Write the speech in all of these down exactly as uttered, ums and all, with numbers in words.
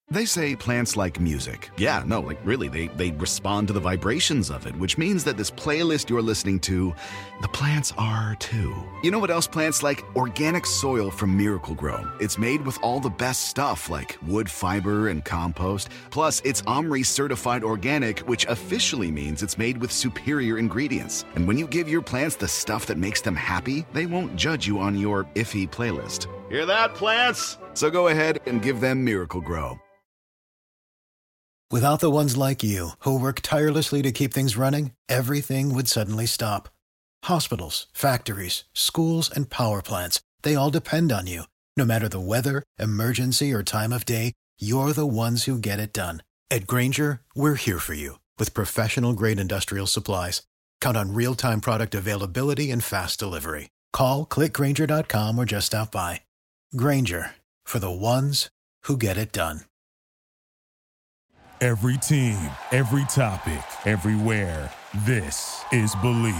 They say plants like music. Yeah, no, like really, they, they respond to the vibrations of it, which means that this playlist you're listening to, the plants are too. You know what else plants like? Organic soil from Miracle Grow. It's made with all the best stuff like wood fiber and compost. Plus, it's OMRI certified organic, which officially means it's made with superior ingredients. And when you give your plants the stuff that makes them happy, they won't judge you on your iffy playlist. Hear that, plants? So go ahead and give them Miracle Grow. Without the ones like you, who work tirelessly to keep things running, everything would suddenly stop. Hospitals, factories, schools, and power plants, they all depend on you. No matter the weather, emergency, or time of day, you're the ones who get it done. At Grainger, we're here for you with professional-grade industrial supplies. Count on real-time product availability and fast delivery. Call, click Grainger dot com, or just stop by. Grainger, for the ones who get it done. Every team, every topic, everywhere. This is Believe.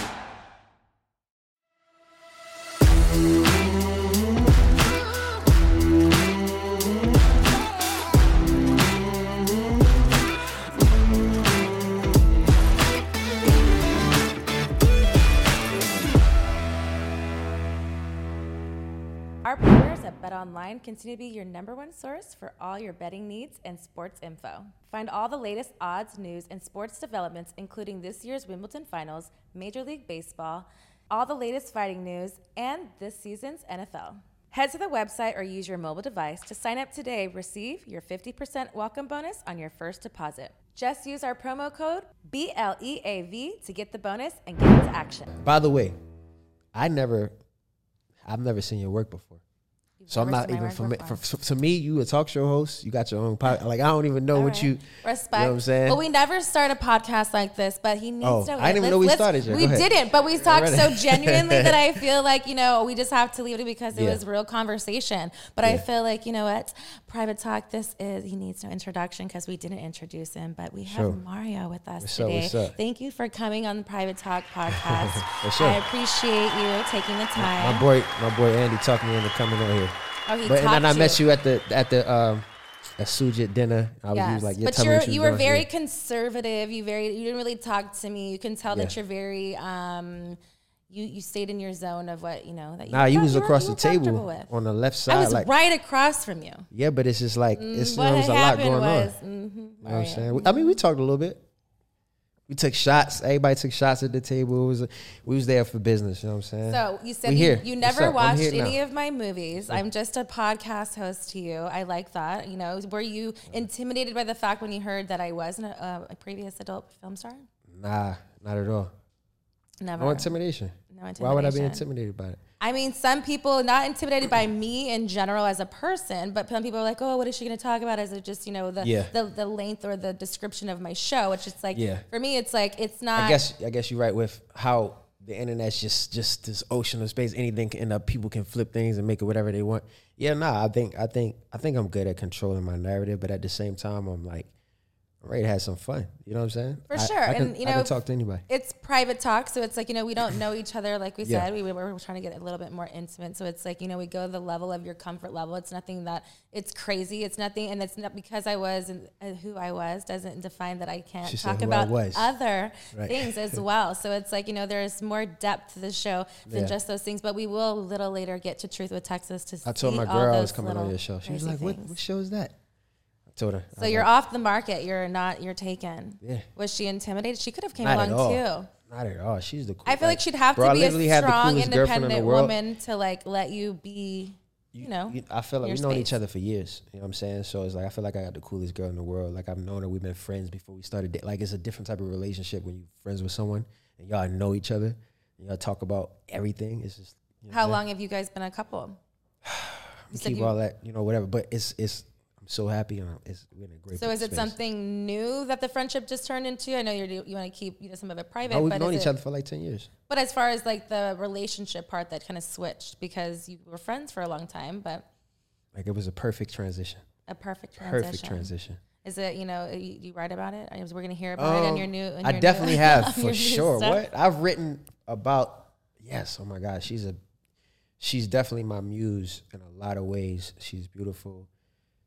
Our partners at BetOnline continue to be your number one source for all your betting needs and sports info. Find all the latest odds, news, and sports developments, including this year's Wimbledon Finals, Major League Baseball, all the latest fighting news, and this season's N F L. Head to the website or use your mobile device to sign up today. Receive your fifty percent welcome bonus on your first deposit. Just use our promo code B L E A V to get the bonus and get into action. By the way, I never, I've never seen your work before. You've so I'm not even familiar. For, for, to me, you a talk show host. You got your own podcast. Like, I don't even know All what right. you. Respect. You know what I'm saying? Well, we never start a podcast like this, but he needs oh, to. I didn't even know we started yet. We didn't, but we talked so genuinely that I feel like, you know, we just have to leave it because it yeah. was real conversation. But yeah. I feel like, you know what? Private Talk, this is, he needs no introduction because we didn't introduce him, but we have sure. Mario with us what's today. Up, what's up? Thank you for coming on the Private Talk podcast. sure. I appreciate you taking the time. My, my boy, my boy Andy talked me into coming on here. Oh, he but and then I you. met you at the at the um at Sujit dinner. I was, yes. he was like, yeah, but tell you're, me what you you were doing. very yeah. conservative. You very you didn't really talk to me. You can tell yeah. that you're very um you you stayed in your zone of what you know that you nah you was you across were, the table with. on the left side. I was like, right across from you. Yeah, but it's just like it's mm, you know, there's a lot going was, on. Mm-hmm. You know what I'm saying? I mean, we talked a little bit. We took shots. Everybody took shots at the table. It was, we was there for business. You know what I'm saying? So you said we you, here. you never watched any now. of my movies. Yeah. I'm just a podcast host to you. I like that. You know, were you intimidated by the fact when you heard that I was an, uh, a previous adult film star? Nah, not at all. Never. No intimidation. No intimidation. Why would I be intimidated by it? I mean, some people not intimidated by me in general as a person, but some people are like, "Oh, what is she going to talk about?" Is it just you know the, yeah. the the length or the description of my show? Which it's like yeah. for me, it's like it's not. I guess I guess you're right with how the internet's just just this ocean of space. Anything can end up. People can flip things and make it whatever they want. Yeah, nah. I think I think I think I'm good at controlling my narrative, but at the same time, I'm like. I'm ready to have some fun. You know what I'm saying? For I, sure. I can, and, you know, I can talk to anybody. It's private talk. So it's like, you know, we don't know each other. Like we yeah. said, we, we were trying to get a little bit more intimate. So it's like, you know, we go to the level of your comfort level. It's nothing that it's crazy. It's nothing. And it's not because I was and uh, who I was doesn't define that I can't she talk said about was. other right. things as well. So it's like, you know, there's more depth to the show than yeah. just those things. But we will a little later get to Truth with Texas to see I told my girl I was coming on your show. She was like, what, what show is that? Told her. So you're like, off the market. You're not. You're taken. Yeah. Was she intimidated? She could have came not along at all. too. Not at all. She's the. Cool, I feel like, like she'd have bro, to be a strong, independent in woman to like let you be. You, you know. You, I feel like we've space. known each other for years. You know what I'm saying? So it's like I feel like I got the coolest girl in the world. Like I've known her. We've been friends before we started. Like it's a different type of relationship when you're friends with someone and y'all know each other and y'all talk about everything. It's just. You know How long have you guys been a couple? we keep you, all that, you know, whatever. But it's it's. I'm so happy. You know, it's we're in a great. So is it space. something new that the friendship just turned into? I know you're you want to keep you know some of it private. No, we've but known each it, other for like ten years. But as far as like the relationship part, that kind of switched because you were friends for a long time. But like it was a perfect transition. A perfect transition. Perfect transition. Is it you know you, you write about it? We're gonna hear about um, it in your new. In I your definitely new, have for sure. What I've written about? Yes. Oh my God, she's a. She's definitely my muse in a lot of ways. She's beautiful.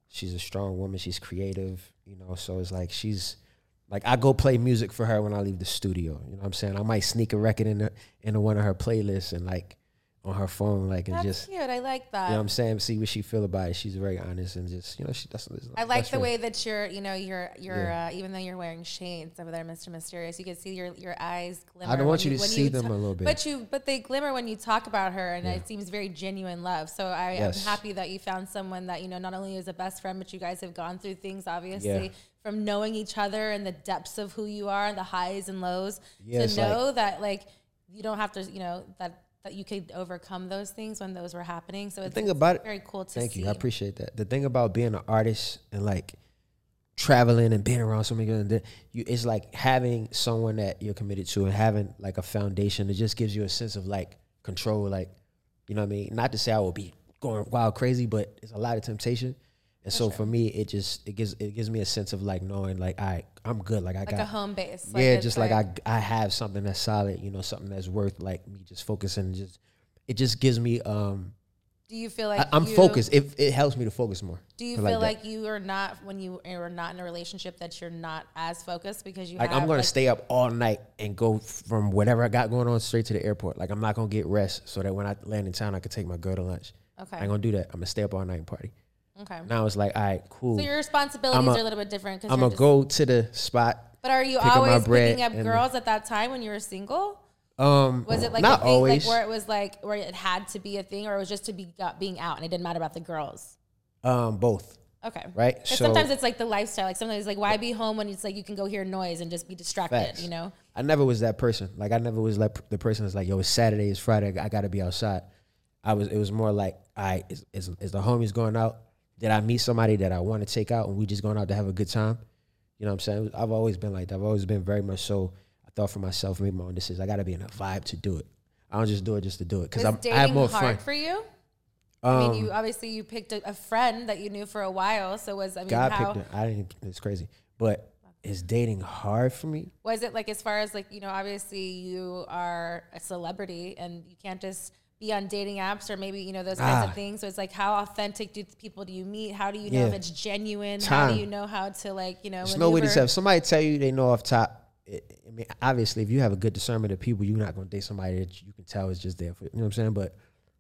she's a strong woman. She's creative, you know. So it's like she's like I go play music for her when I leave the studio. You know what I'm saying? I might sneak a record into into one of her playlists and like on her phone, like and That's just cute. I like that. You know what I'm saying? See what she feel about it. She's very honest and just, you know, she that's. I like that's the right. way that you're, you know, you're, you're, Yeah. uh, even though you're wearing shades over there, Mister Mysterious, you can see your, your eyes glimmer. I don't want when you to when see them ta- a little bit. But you, but they glimmer when you talk about her, and Yeah. it seems very genuine love. So I Yes. am happy that you found someone that, you know, not only is a best friend, but you guys have gone through things, obviously, Yeah. from knowing each other and the depths of who you are, the highs and lows, Yeah, to it's know like- that, like, you don't have to, you know, that, that you could overcome those things when those were happening. So The it's, thing it's about it, very cool to thank see. you, I appreciate that. The thing about being an artist and like traveling and being around so many people, you it's like having someone that you're committed to and having like a foundation. It just gives you a sense of like control, like, you know what I mean? Not to say I will be going wild crazy, but it's a lot of temptation. And For so sure. for me, it just it gives it gives me a sense of like knowing like I I'm good, like I Like got a home base. yeah, it's just like, I I have something that's solid, you know, something that's worth like me just focusing. Just it just gives me um. Do you feel like I, I'm you, focused. It it helps me to focus more. Do you I feel like like, that. you are not when you are not in a relationship that you're not as focused because you Like have, I'm gonna like, stay up all night and go from whatever I got going on straight to the airport. Like I'm not gonna get rest so that when I land in town I can take my girl to lunch. Okay. I ain't gonna do that. I'm gonna stay up all night and party. Okay. Now it's like, all right, cool. So your responsibilities I'm a- are a little bit different because I'm gonna go to the spot. But are you pick up my always bread picking up and- girls at that time when you were single? Um, Was it like not a thing, always? like where it was like where it had to be a thing, or it was just to be got, being out and it didn't matter about the girls? Um, both. Okay. Right. 'Cause So sometimes it's like the lifestyle. Like sometimes it's like why be home when it's like you can go hear noise and just be distracted. Facts. You know. I never was that person. Like I never was like the person that's like, yo, it's Saturday, it's Friday, I gotta be outside. I was. It was more like, all right, is, is, is the homies going out? Did I meet somebody that I want to take out and we just going out to have a good time? You know what I'm saying? I've always been like that. I've always been very much so. I thought for myself, made my own decisions. I got to be in a vibe to do it. I don't just do it just to do it because Was I'm. dating I have more hard fun. for you? Um, I mean, you obviously you picked a, a friend that you knew for a while. So was I mean, God how picked it. I didn't. It's crazy, but is dating hard for me? was it like as far as like you know? Obviously, you are a celebrity, and you can't just be on dating apps or maybe you know those kinds Ah. of things. So it's like, how authentic do people do you meet? How do you know if Yeah. it's genuine? How Time. do you know how to like you know? There's no way to maneuver? tell. If somebody tell you they know off top, it, I mean, obviously, if you have a good discernment of people, you're not going to date somebody that you can tell is just there for you know what I'm saying. But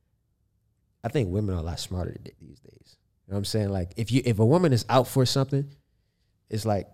I think women are a lot smarter th- these days. You know what I'm saying? Like if you if a woman is out for something, it's like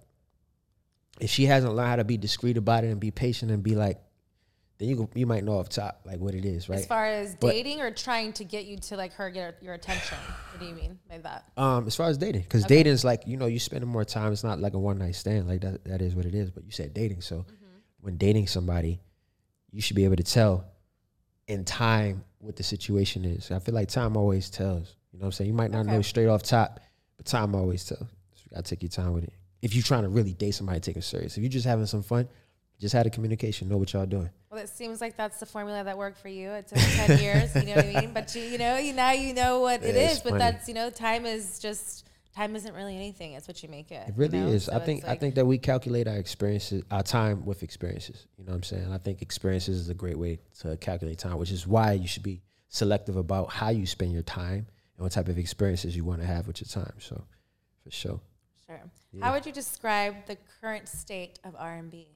if she hasn't learned how to be discreet about it and be patient and be like, then you go, you might know off top like what it is, right? As far as But- dating or trying to get you to like her get your attention. What do you mean by that? Um, as far as dating, because Okay. dating is like you know you spending more time. It's not like a one night stand. Like that that is what it is. But you said dating, so Mm-hmm. when dating somebody, you should be able to tell in time what the situation is. I feel like time always tells. You know what I'm saying? You might not Okay. know straight off top, but time always tells. So you gotta take your time with it. If you're trying to really date somebody, take it serious. If you're just having some fun, just have the communication, know what y'all doing. Well, it seems like that's the formula that worked for you. It took ten years, you know what I mean? But you, you know, you now you know what it Yeah, is. it's But funny. that's you know, time is just time isn't really anything. It's what you make it. It really you know? is. So I it's think I like- think that we calculate our experiences, our time with experiences. You know what I'm saying? I think experiences is a great way to calculate time, which is why you should be selective about how you spend your time and what type of experiences you want to have with your time. So, for sure. Sure. Yeah. How would you describe the current state of R and B?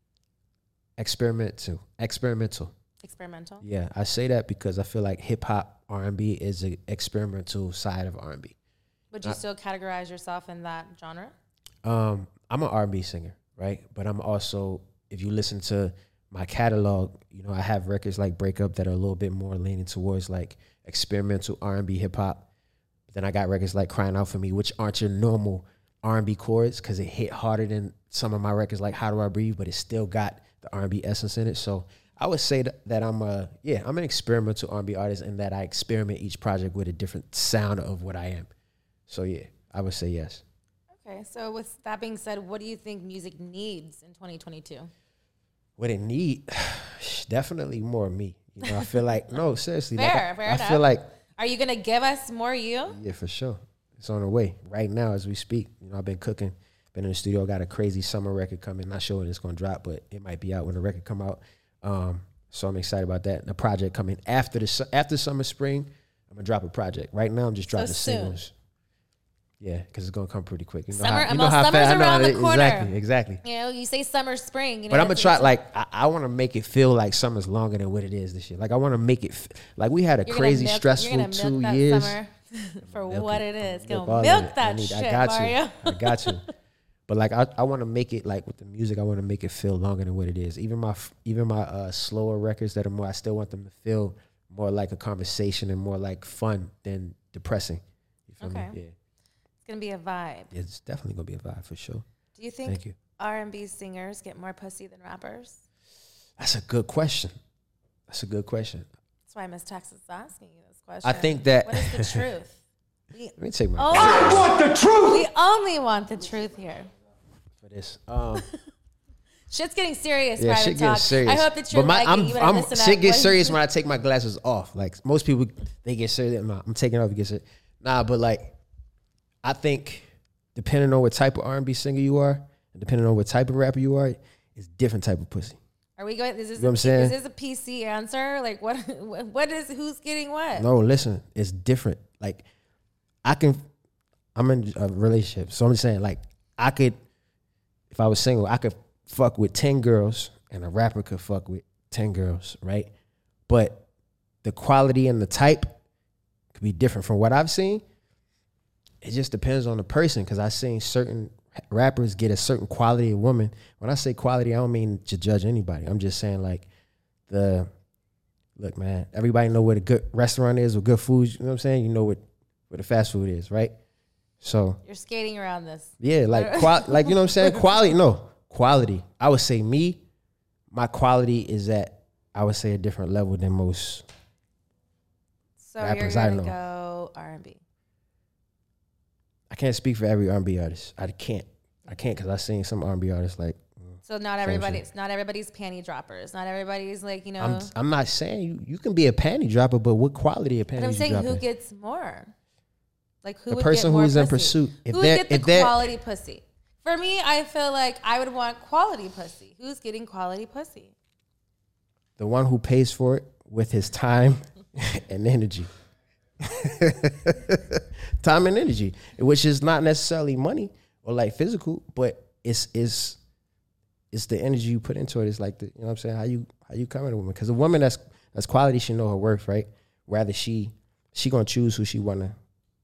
Experimental. Experimental. Experimental. Yeah, I say that because I feel like hip hop R and B is an experimental side of R and B. Would you Uh, still categorize yourself in that genre? Um, I'm an R and B singer, right? But I'm also, if you listen to my catalog, you know, I have records like Break Up that are a little bit more leaning towards like experimental R and B hip hop. But then I got records like Crying Out For Me, which aren't your normal R and B chords because it hit harder than some of my records like How Do I Breathe, but it still got the R and B essence in it. So I would say that, that I'm a, yeah, I'm an experimental R and B artist in that I experiment each project with a different sound of what I am. So yeah, I would say yes. Okay. So with that being said, what do you think music needs in twenty twenty-two? What it need, definitely more of me. You know, I feel like no, seriously. like, Fair, I, fair I enough. feel like Are you gonna give us more you? yeah, for sure. It's on the way right now as we speak. You know, I've been cooking, been in the studio, got a crazy summer record coming. Not sure when it's gonna drop, but it might be out when the record come out. Um, so I'm excited about that. The project coming after the su- after summer, spring. I'm gonna drop a project. Right now, I'm just dropping soon. singles. Yeah, because it's gonna come pretty quick. You know Summer, how, you know well, how summer's fast, around the it, corner. Exactly, exactly. You know, you say summer, spring. You know, But I'm gonna that's try. what Like I, I want to make it feel like summer's longer than what it is this year. Like I want to make it f- like we had a you're crazy, gonna milk, stressful you're gonna two milk that years. Summer for Milk what it. it is. Milk Gonna all of milk it. that I need- shit, I got Mario. you. I got you. But like I, I want to make it like with the music. I want to make it feel longer than what it is. Even my, even my uh, slower records that are more. I still want them to feel more like a conversation and more like fun than depressing. You feel Okay. me? Yeah. It's gonna be a vibe. It's definitely gonna be a vibe for sure. Do you think Thank you. R and B singers get more pussy than rappers? That's a good question. That's a good question. That's why Miss Texas is asking you this question. I think that. What is the truth? We Let me take my only, I want the truth. We only want the truth here. for this. Um, Shit's getting serious. yeah, private shit talk. gets serious. I hope that you're but my, liking. I'm, You better I'm, listen shit up. gets What- serious when I take my glasses off. Like most people, they get serious. Nah, I'm taking it off. It gets serious. Nah, but like, I think depending on what type of R and B singer you are, and depending on what type of rapper you are, it's different type of pussy. Are we going? Is this, You know what I'm a, saying? is this a P C answer? Like what? What is? Who's getting what? No, listen, it's different. Like, I can, I'm in a relationship, so I'm just saying, like, I could, if I was single, I could fuck with ten girls, and a rapper could fuck with ten girls, right? But the quality and the type could be different from what I've seen. It just depends on the person, because I've seen certain rappers get a certain quality of woman. When I say quality, I don't mean to judge anybody. I'm just saying, like, the, look, man, everybody know what a good restaurant is with good food. You know what I'm saying? You know what, what the fast food is, right? So You're skating around this. yeah, like qual- like you know what I'm saying? Quality, no, quality. I would say me, my quality is at, I would say, a different level than most. So Rappers you're I gonna know. go R and B. I can't speak for every R and B artist. I can't. I can't because I've seen some R and B artists like. So not Same everybody's shit. not everybody's panty droppers. Not everybody's like you know. I'm I'm not saying you you can be a panty dropper, but what quality of but panties I'm you saying who dropping? gets more. Like who The would person get more who is in pussy? pursuit. If Who would they're- get the if they're- quality pussy? For me, I feel like I would want quality pussy. Who's getting quality pussy? The one who pays for it with his time and energy. Time and energy, which is not necessarily money or like physical, but it's it's it's the energy you put into it. It's like the, you know what I'm saying, how you how you come at a woman, because a woman that's that's quality should know her worth, right? Rather she she gonna choose who she wanna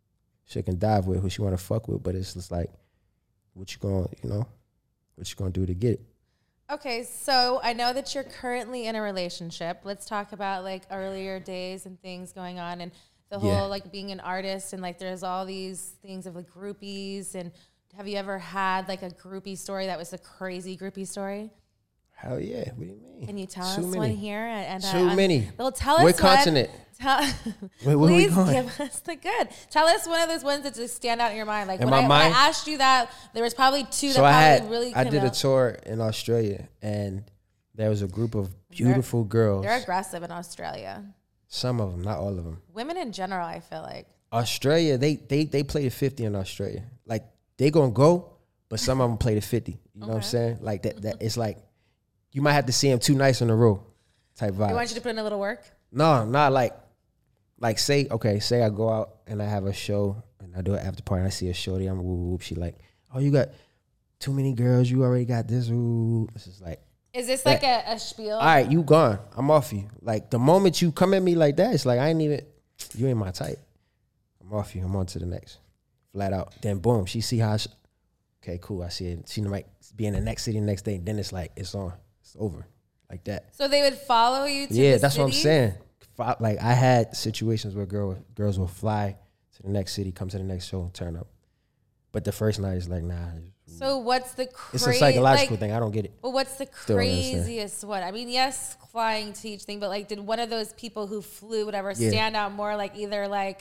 she can dive with, who she wanna fuck with, but it's just like what you gonna you know what you gonna do to get it. Okay, so I know that you're currently in a relationship. Let's talk about like earlier days and things going on and the whole Yeah. like being an artist and like there's all these things of like groupies. And have you ever had like a groupie story that was a crazy groupie story? Hell yeah, what do you mean? Can you tell Too us many. one here? And uh, Too um, many. Well, tell us What one. continent? Tell, Where- where we please going? give us the good. Tell us one of those ones that just stand out in your mind. Like In when my I, when mind? I asked you that, there was probably two So that I probably had really. I came did a out. tour in Australia, and there was a group of beautiful girls. They're aggressive in Australia. Some of them, not all of them. Women in general, I feel like. Australia, they they they play the fifty in Australia. Like they gonna go, but some of them play the fifty. You know what I'm Okay. saying? Like that. That it's like you might have to see them two nights in a row, type vibe. They want you to put in a little work. No, not like, like say, okay, say I go out and I have a show and I do an after party and I see a shorty, I'm whoop whoop. She like, oh, you got too many girls. You already got this. Ooh. This is like, Is this like a, a spiel? all right, you gone. I'm off you. Like the moment you come at me like that, it's like I ain't even, you ain't my type. I'm off you. I'm on to the next. Flat out. Then boom, she see how, she, okay, cool. I see it. She might be in the next city the next day. Then it's like, it's on. It's over. Like that. So they would follow you to Yeah, the that's what I'm city? saying. Fi- Like I had situations where girl girls will fly to the next city, come to the next show, and turn up. But the first night is like, nah. So what's the crazy? It's a psychological like, thing. I don't get it. Well, what's the Still don't understand. craziest one? I mean, yes, flying to each thing, but like, did one of those people who flew, whatever, Yeah. stand out more? Like either like,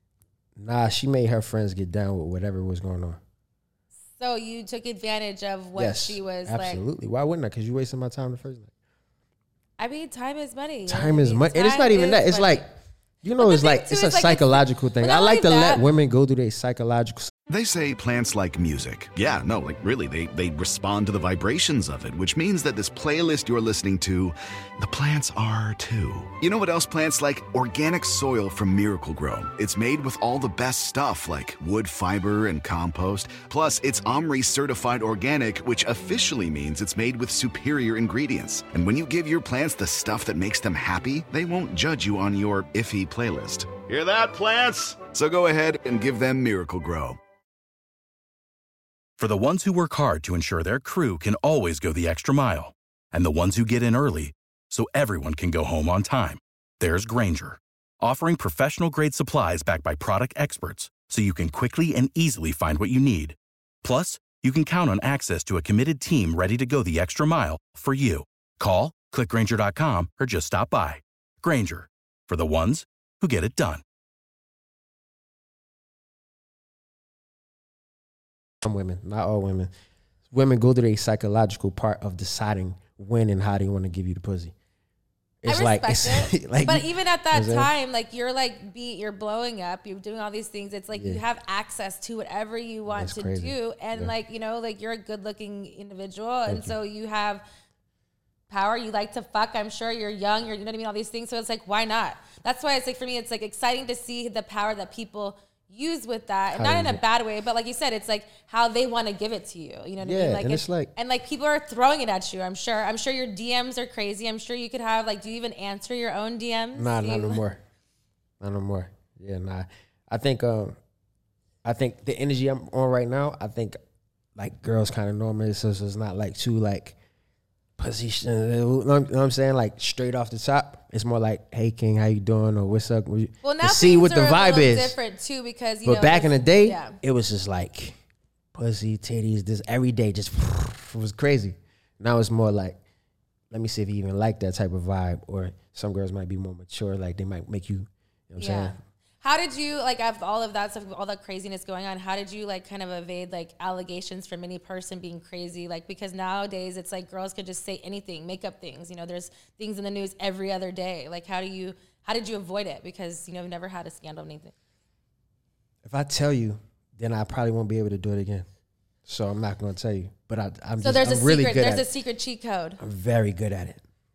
Nah, she made her friends get down with whatever was going on. so you took advantage of what yes, she was like. absolutely. Why wouldn't I? Because you wasting my time the first night. I mean, time is money. you know Time what I is mean? money. And it's Time not even is that. It's money. like, you know, But the it's thing like, too it's is a like it's- psychological thing. but I not like to only let that- women go through their psychological They say plants like music. Yeah, no, like really, they, they respond to the vibrations of it, which means that this playlist you're listening to, the plants are too. You know what else plants like? Organic soil from Miracle Grow. It's made with all the best stuff like wood fiber and compost. Plus, it's OMRI certified organic, which officially means it's made with superior ingredients. And when you give your plants the stuff that makes them happy, they won't judge you on your iffy playlist. Hear that, plants? So go ahead and give them Miracle Grow. For the ones who work hard to ensure their crew can always go the extra mile, and the ones who get in early so everyone can go home on time, there's Grainger, offering professional-grade supplies backed by product experts so you can quickly and easily find what you need. Plus, you can count on access to a committed team ready to go the extra mile for you. Call, click Grainger dot com, or just stop by. Grainger, for the ones who get it done. Some women, not all women. Women go through a psychological part of deciding when and how they want to give you the pussy. It's I like, respect it's it. like, but even at that you know time, like you're like beat, you're blowing up, you're doing all these things. It's like Yeah. you have access to whatever you want That's to crazy. do, and Yeah. like you know, like you're a good-looking individual, and you. so you have power. You like to fuck. I'm sure you're young. You're, you know what I mean. All these things. So it's like, why not? That's why it's like for me, it's like exciting to see the power that people use with that, and How not in is a it? bad way, but like you said, it's like how they want to give it to you. You know what I Yeah, mean? Like and it's like- and like people are throwing it at you. I'm sure. I'm sure your D Ms are crazy. I'm sure you could have like, do you even answer your own D Ms? Nah, Do not you- no more. Not no more. Yeah, nah. I think um, I think the energy I'm on right now, I think like girls kind of know me, so it's not like too like position. You know what I'm saying? Like straight off the top. It's more like, hey King, how you doing? Or what's up? Well, now to see what the things are a vibe little is. different too, because you But know, back in the it's- day, yeah. it was just like pussy, titties, this every day, just it was crazy. Now it's more like, let me see if you even like that type of vibe. Or some girls might be more mature, like they might make you, you know what I'm Yeah. saying? How did you like after all of that stuff, all that craziness going on? How did you like kind of evade like allegations from any person being crazy? Like because nowadays it's like girls could just say anything, make up things. You know, there's things in the news every other day. Like how do you how did you avoid it? Because you know you've never had a scandal or anything. If I tell you, then I probably won't be able to do it again. So I'm not going to tell you. But I, I'm So just there's I'm a really secret. good There's at a it. secret cheat code. I'm very good at it.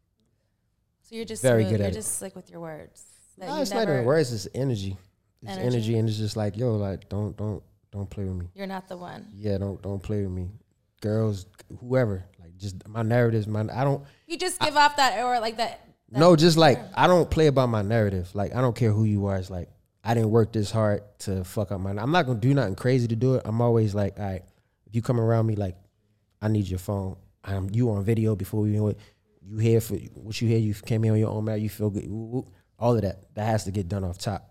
So you're just Very smooth. good You're at it. just slick with your words. That No, you it's never, not even words. It's energy. It's Energy? energy, and it's just like, yo, like don't don't don't play with me. You're not the one. Yeah, don't don't play with me. Girls, whoever, like just my narratives, my I don't. You just give off that or like that. that No, just like I don't play about my narrative. Like I don't care who you are. It's like I didn't work this hard to fuck up my. I'm not gonna do nothing crazy to do it. I'm always like, all right, if you come around me, like I need your phone. I'm you on video before we know it. You here for what you hear. You came here on your own matter. You feel good. Woo, woo. All of that that has to get done off top.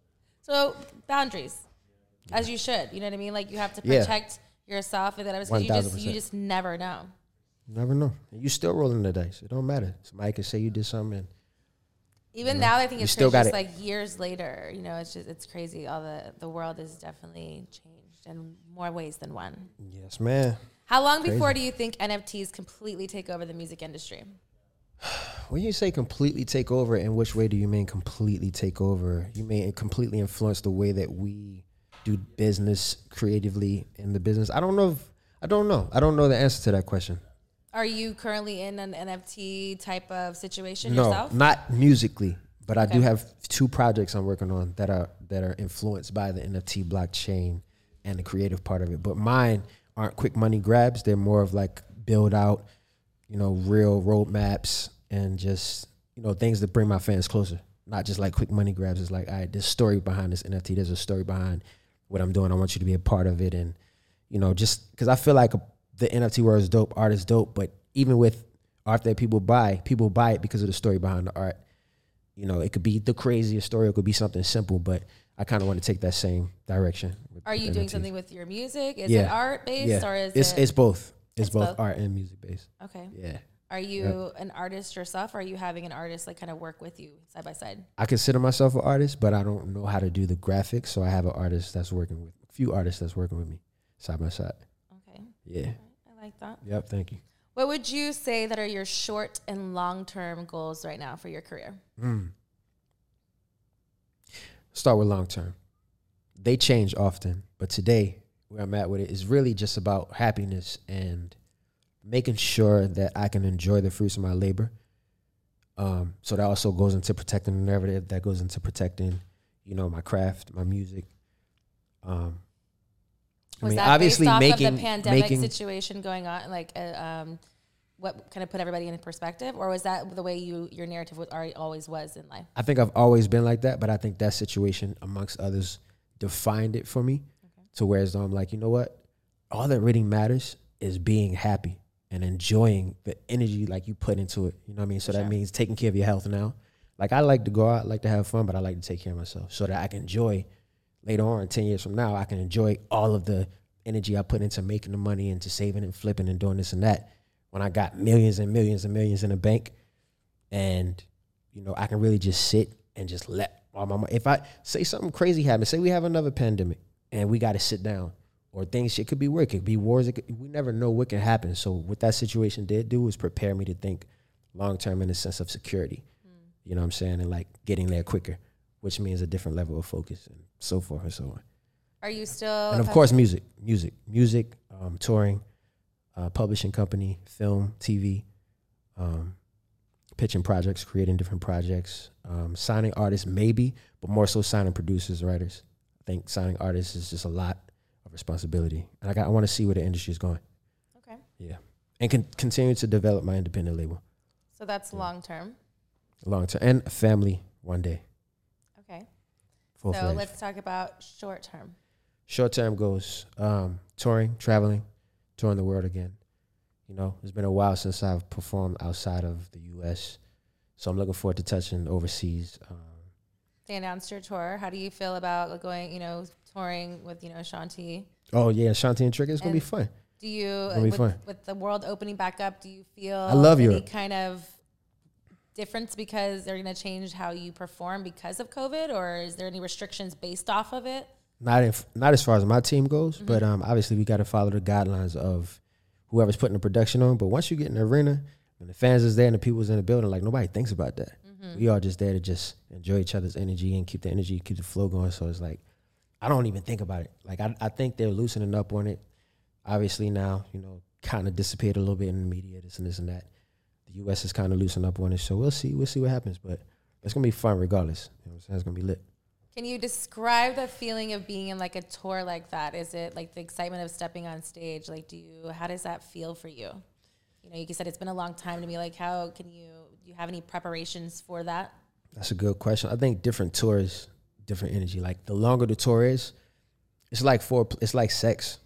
So boundaries, as you should. You know what I mean? Like you have to Yeah. protect yourself and that because you one thousand just you percent. just never know. You never know. You still rolling the dice. It don't matter. Somebody could say you did something. And Even now, I think You it's still crazy, got just it. like years later. You know, it's just it's crazy. All the the world is definitely changed in more ways than one. yes, man. How long Crazy. before do you think N F Ts completely take over the music industry? When you say completely take over, in which way do you mean completely take over? You mean it completely influence the way that we do business creatively in the business? I don't know. If, I don't know. I don't know the answer to that question. Are you currently in an N F T type of situation No, yourself? not musically, but I do Okay. have two projects I'm working on that are that are influenced by the N F T blockchain and the creative part of it. But mine aren't quick money grabs. They're more of like build out, you know, real roadmaps and just, you know, things that bring my fans closer. Not just like quick money grabs. It's like, all right, there's a story behind this N F T. There's a story behind what I'm doing. I want you to be a part of it. And, you know, just because I feel like the N F T world is dope, art is dope, but even with art that people buy, people buy it because of the story behind the art. You know, it could be the craziest story, it could be something simple, but I kind of want to take that same direction. with- Are with you N F doing Ts. something with your music? Is Yeah. it art based Yeah, or is it's it? it's both. It's, It's both, both? art and music based. Okay. Yeah, Are you an artist yourself? Or are you having an artist like kind of work with you side by side? I consider myself an artist, but I don't know how to do the graphics, so I have an artist that's working with a few artists that's working with me side by side. Okay. Yeah. I like that. Yep. Thank you. What would you say that are your short and long term goals right now for your career? Start with long term. They change often, but today where I'm at with it is really just about happiness and making sure that I can enjoy the fruits of my labor. Um, so that also goes into protecting the narrative. That goes into protecting, you know, my craft, my music. Um, I Was mean, that obviously based off making of the pandemic making, situation going on, like uh, um, what kind of put everybody in perspective, or was that the way you your narrative was already always was in life? I think I've always been like that, but I think that situation, amongst others, defined it for me. Okay. To where I'm like, you know what? All that really matters is being happy and enjoying the energy like you put into it. You know what I mean? So Sure. that means taking care of your health now. Like I like to go out, I like to have fun, but I like to take care of myself so that I can enjoy later on, ten years from now, I can enjoy all of the energy I put into making the money, into saving and flipping and doing this and that. When I got millions and millions and millions in the bank, and you know, I can really just sit and just let all my money. If I say something crazy happens, say we have another pandemic and we got to sit down, or things, it could be work, it could be wars, it could, we never know what can happen. So what that situation did do was prepare me to think long term in the sense of security. Mm. You know what I'm saying? And like getting there quicker, which means a different level of focus and so forth and so on. Are you still? And of course, music, music, music, um, touring, uh, publishing company, film, T V, um, pitching projects, creating different projects, um, signing artists maybe, but more so signing producers, writers. I think signing artists is just a lot of responsibility. And I got, I want to see where the industry is going. Okay. Yeah. And con- continue to develop my independent label. So that's yeah. long term. Long term. And a family one day. Okay. Full-fledged. So let's talk about short term. Short term goes um, touring, traveling, touring the world again. You know, it's been a while since I've performed outside of the U S, so I'm looking forward to touching overseas. Um, they announced your tour. How do you feel about going, you know, touring with, you know, Shanti? Oh, yeah, Shanti and Trick. It's going to be fun. Do you, it's gonna be with, fun. with the world opening back up, do you feel I love any Europe. kind of difference because they're going to change how you perform because of COVID, or is there any restrictions based off of it? Not in, not as far as my team goes, Mm-hmm. but um, obviously we got to follow the guidelines of whoever's putting the production on. But once you get in the arena and the fans is there and the people's in the building, like nobody thinks about that. Mm-hmm. We are just there to just enjoy each other's energy and keep the energy, keep the flow going. So it's like, I don't even think about it. Like I, I think they're loosening up on it. Obviously now, you know, kind of dissipated a little bit in the media, this and this and that. The U S is kind of loosening up on it. So we'll see. We'll see what happens. But it's going to be fun regardless. You know what I'm saying? It's going to be lit. Can you describe the feeling of being in like a tour like that? Is it like the excitement of stepping on stage? Like, do you, how does that feel for you? You know, you said it's been a long time to me. Like, how can you, do you have any preparations for that? That's a good question. I think different tours, different energy. Like the longer the tour is, it's like for, it's like sex.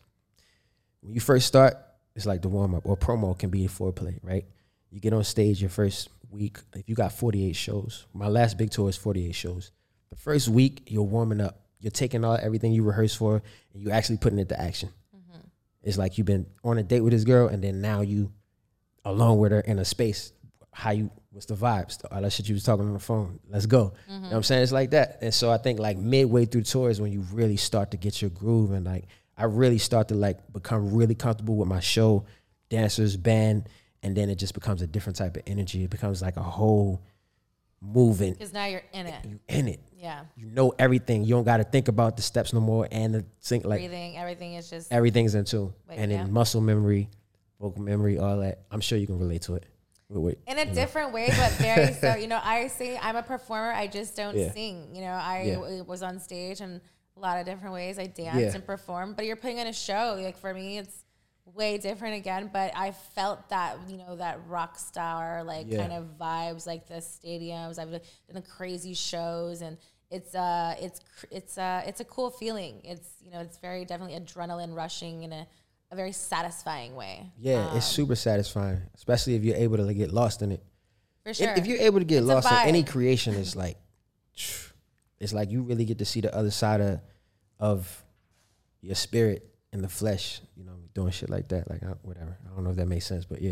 When you first start, it's like the warm up, or promo can be the foreplay, right? You get on stage your first week. If you got forty-eight shows, my last big tour is forty-eight shows. The first week, you're warming up. You're taking all everything you rehearsed for, and you're actually putting it to action. Mm-hmm. It's like you've been on a date with this girl, and then now you alone with her in a space. How you, what's the vibes? All that shit you was talking on the phone. Let's go. Mm-hmm. You know what I'm saying? It's like that. And so I think like midway through tour is when you really start to get your groove, and like I really start to like become really comfortable with my show, dancers, band, and then it just becomes a different type of energy. It becomes like a whole moving. Because now you're in it. You in it. Yeah. You know everything. You don't got to think about the steps no more, and the sync, like breathing, everything is just everything's in tune. Wait, and yeah. then muscle memory, vocal memory, all that. I'm sure you can relate to it. Wait, wait, in a different know. way, but very so. You know, I sing. I'm a performer. I just don't yeah. sing. You know, I yeah. w- was on stage in a lot of different ways. I danced yeah. and performed. But you're putting on a show. Like for me, it's way different again. But I felt that, you know, that rock star like yeah. kind of vibes, like the stadiums. I've done the crazy shows, and it's uh, it's it's uh, it's a cool feeling. It's, you know, it's very definitely adrenaline rushing in a. a very satisfying way. Yeah, um, it's super satisfying, especially if you're able to like, get lost in it. For sure. If, if you're able to get it's lost in any creation, it's like, it's like you really get to see the other side of, of your spirit in the flesh, you know, doing shit like that. Like, whatever. I don't know if that makes sense, but yeah.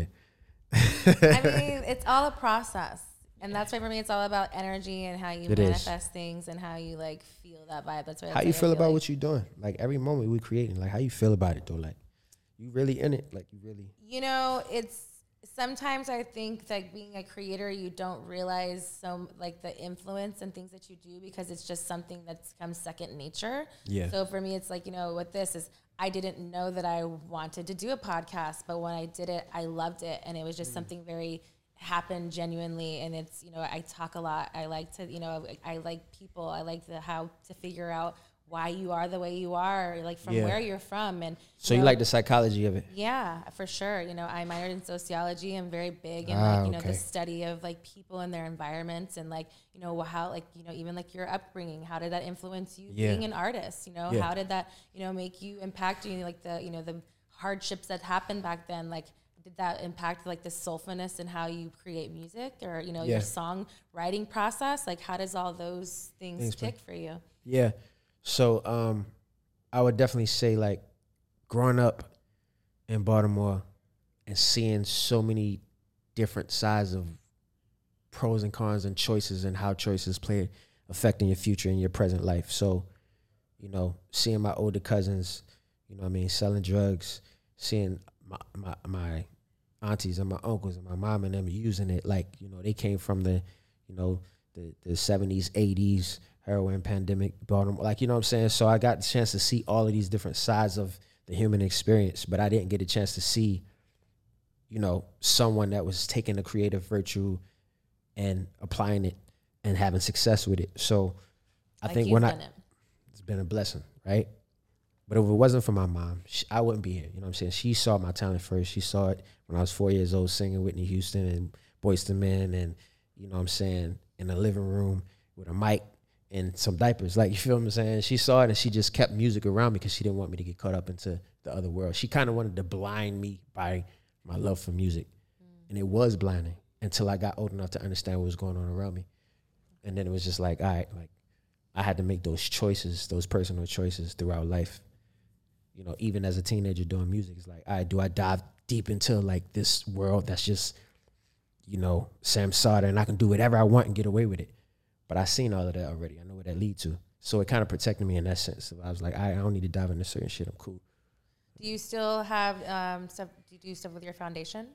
I mean, it's all a process. And that's why for me, it's all about energy and how you it manifest is. things and how you like feel that vibe. That's why. How you feel feel about like what you're doing? Like every moment we're creating, like how you feel about it though? Like you really in it? Like you really? You know, it's sometimes I think that being a creator, you don't realize some like the influence and things that you do because it's just something that's come second nature. Yeah. So for me, it's like, you know, with this is I didn't know that I wanted to do a podcast, but when I did it, I loved it. And it was just mm. something very happened genuinely. And it's, you know, I talk a lot. I like to, you know, I, I like people. I like the, how to figure out why you are the way you are, like from yeah. where you're from. And so you, you know, like the psychology of it? Yeah, for sure. You know, I minored in sociology. I'm very big in ah, like, you know, okay. the study of like people and their environments and like, you know, how like, you know, even like your upbringing, how did that influence you yeah. being an artist? You know, yeah. how did that, you know, make you impact you, like the, you know, the hardships that happened back then, like did that impact like the soulfulness and how you create music or, you know, yeah. your song writing process? Like how does all those things Thanks, tick man. for you? Yeah. So um, I would definitely say, like, growing up in Baltimore and seeing so many different sides of pros and cons and choices and how choices play affecting your future and your present life. So, you know, seeing my older cousins, you know what I mean, selling drugs, seeing my, my, my aunties and my uncles and my mom and them using it, like, you know, they came from the, you know, the, the seventies, eighties, heroin pandemic, Baltimore, like, you know what I'm saying? So I got the chance to see all of these different sides of the human experience, but I didn't get a chance to see, you know, someone that was taking a creative virtue and applying it and having success with it. So I like think when I, it. it's been a blessing, right? But if it wasn't for my mom, she, I wouldn't be here. You know what I'm saying? She saw my talent first. She saw it when I was four years old singing Whitney Houston and Boyz two Men and, you know what I'm saying, in the living room with a mic and some diapers, like, you feel what I'm saying? She saw it and she just kept music around me because she didn't want me to get caught up into the other world. She kind of wanted to blind me by my love for music. Mm. And it was blinding until I got old enough to understand what was going on around me. And then it was just like, all right, like, I had to make those choices, those personal choices throughout life. You know, even as a teenager doing music, it's like, all right, do I dive deep into like this world that's just, you know, samsara and I can do whatever I want and get away with it? But I seen all of that already. I know what that lead to. So it kind of protected me in that sense. So I was like, I, I don't need to dive into certain shit. I'm cool. Do you still have um, stuff? Do you do stuff with your foundation?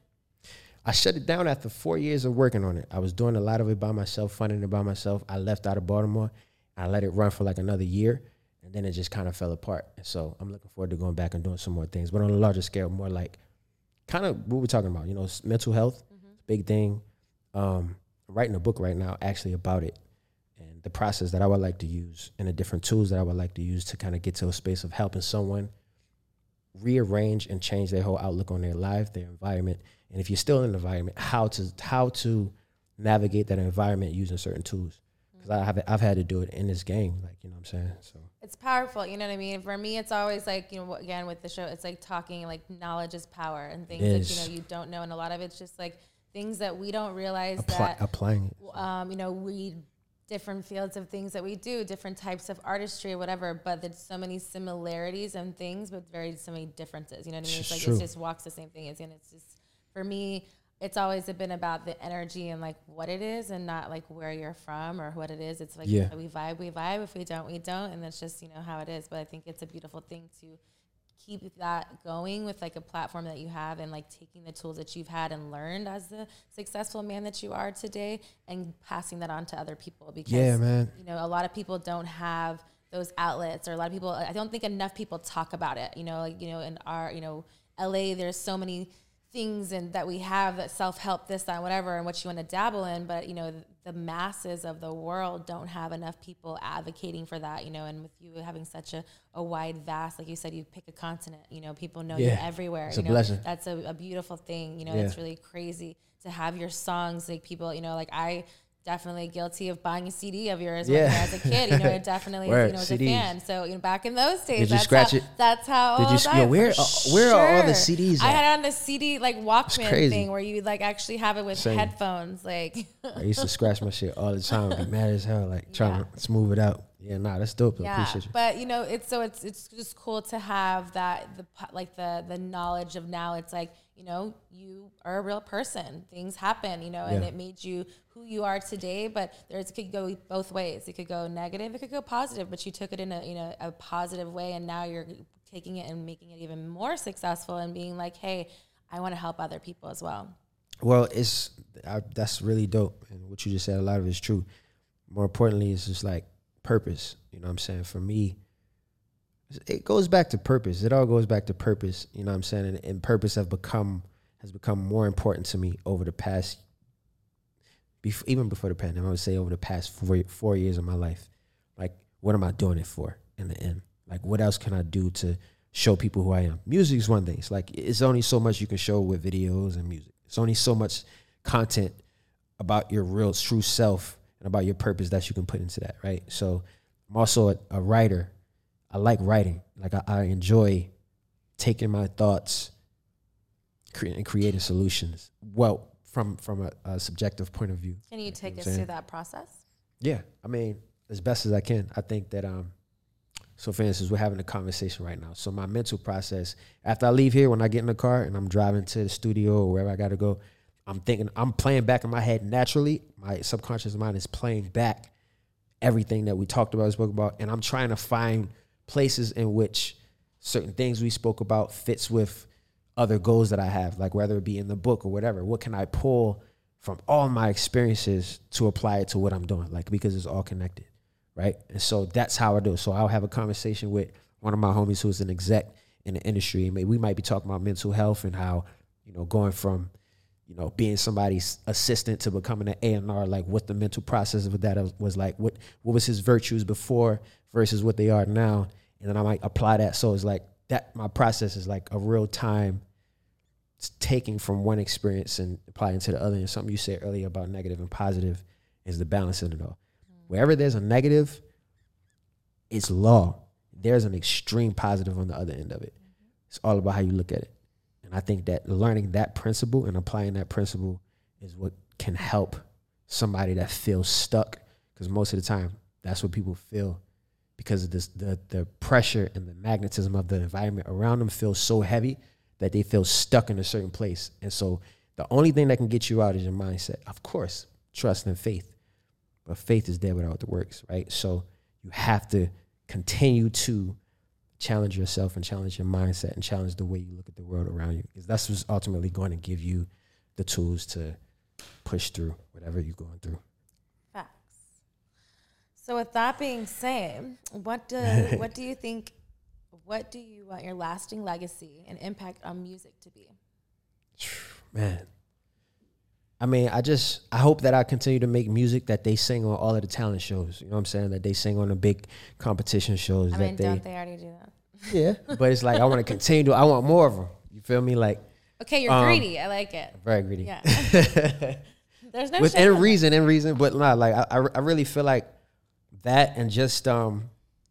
I shut it down after four years of working on it. I was doing a lot of it by myself, funding it by myself. I left out of Baltimore. I let it run for like another year, and then it just kind of fell apart. And so I'm looking forward to going back and doing some more things, but on a larger scale, more like kind of what we're talking about, you know, mental health, mm-hmm. big thing. Um, I'm writing a book right now actually about it. And the process that I would like to use and the different tools that I would like to use to kind of get to a space of helping someone rearrange and change their whole outlook on their life, their environment. And if you're still in the environment, how to how to navigate that environment using certain tools. Because I have I've had to do it in this game, like, you know what I'm saying? So it's powerful, you know what I mean? For me, it's always like, you know, again, with the show, it's like talking like knowledge is power and things that, you know, you don't know. And a lot of it's just like things that we don't realize Apply, that, applying it. Um, you know, we different fields of things that we do, different types of artistry or whatever, but there's so many similarities and things, but very so many differences. You know what I mean? It's like it just walks the same thing. It's, and it's just, for me, it's always been about the energy and like what it is and not like where you're from or what it is. It's like, yeah. if we vibe, we vibe. If we don't, we don't. And that's just, you know, how it is. But I think it's a beautiful thing to keep that going with like a platform that you have and like taking the tools that you've had and learned as the successful man that you are today and passing that on to other people, because yeah, man. you know, a lot of people don't have those outlets, or a lot of people, I don't think enough people talk about it, you know, like, you know, in our, you know, L A, there's so many things and that we have that self-help, this, that, whatever, and what you want to dabble in. But, you know, the, the masses of the world don't have enough people advocating for that, you know, and with you having such a, a wide, vast, like you said, you pick a continent, you know, people know yeah. you everywhere. It's you a know, blessing. That's a, a beautiful thing, you know, yeah. it's really crazy to have your songs, like people, you know, like I definitely guilty of buying a C D of yours yeah. when I was a kid, you know, it definitely, Word, you know, was C Ds. a fan. So, you know, back in those days, Did you that's scratch how, it? That's how Did you, old yo, I where, uh, where are all the C Ds at? I had it on the C D, like Walkman thing where you like actually have it with Same. headphones. Like I used to scratch my shit all the time, be mad as hell, like trying Yeah. to smooth it out. Yeah, nah, that's dope. I yeah, appreciate you. but you know, it's so it's it's just cool to have that the like the the knowledge of now. It's like, you know, you are a real person. Things happen, you know, and Yeah. it made you who you are today. But there's it could go both ways. It could go negative. It could go positive. But you took it in a you know a positive way, and now you're taking it and making it even more successful and being like, hey, I want to help other people as well. Well, it's I, that's really dope, and what you just said, a lot of it is true. More importantly, it's just like purpose. You know what I'm saying? For me, it goes back to purpose. It all goes back to purpose. You know what I'm saying? And, and purpose have become has become more important to me over the past, bef- even before the pandemic. I would say over the past four four years of my life. Like, what am I doing it for in the end? Like, what else can I do to show people who I am? Music is one thing. It's like, it's only so much you can show with videos and music. It's only so much content about your real true self and about your purpose that you can put into that, right? So I'm also a, a writer. I like writing. Like, I, I enjoy taking my thoughts cre- and creating solutions. Well, from from a, a subjective point of view. Can you take you know us saying? through that process? Yeah, I mean, as best as I can. I think that, um, so for instance, we're having a conversation right now. So my mental process, after I leave here, when I get in the car and I'm driving to the studio or wherever I got to go, I'm thinking, I'm playing back in my head naturally. My subconscious mind is playing back everything that we talked about, spoke about, and I'm trying to find places in which certain things we spoke about fits with other goals that I have, like whether it be in the book or whatever. What can I pull from all my experiences to apply it to what I'm doing? Like, because it's all connected, right? And so that's how I do it. So I'll have a conversation with one of my homies who's an exec in the industry, and maybe we might be talking about mental health and how, you know, going from, you know, being somebody's assistant to becoming an A and R, like what the mental process of that was like, what what was his virtues before versus what they are now. And then I might apply that. So it's like that, my process is like a real time taking from one experience and applying to the other. And something you said earlier about negative and positive is the balance in it all. Mm. Wherever there's a negative, it's law. There's an extreme positive on the other end of it. Mm-hmm. It's all about how you look at it. And I think that learning that principle and applying that principle is what can help somebody that feels stuck, because most of the time that's what people feel, because of this, the the pressure and the magnetism of the environment around them feels so heavy that they feel stuck in a certain place. And so the only thing that can get you out is your mindset. Of course, trust and faith, but faith is dead without the works, right? So you have to continue to challenge yourself and challenge your mindset and challenge the way you look at the world around you, because that's what's ultimately going to give you the tools to push through whatever you're going through. Facts. So with that being said, what do what do you think, what do you want your lasting legacy and impact on music to be? Man, I mean, I just, I hope that I continue to make music that they sing on all of the talent shows. You know what I'm saying? That they sing on the big competition shows. I that mean, they, don't they already do that? Yeah, but it's like I want to continue to, I want more of them. You feel me? Like, okay, you're um, greedy. I like it. Very greedy. Yeah. There's no within reason, in reason, but not like I, I really feel like that, and just um,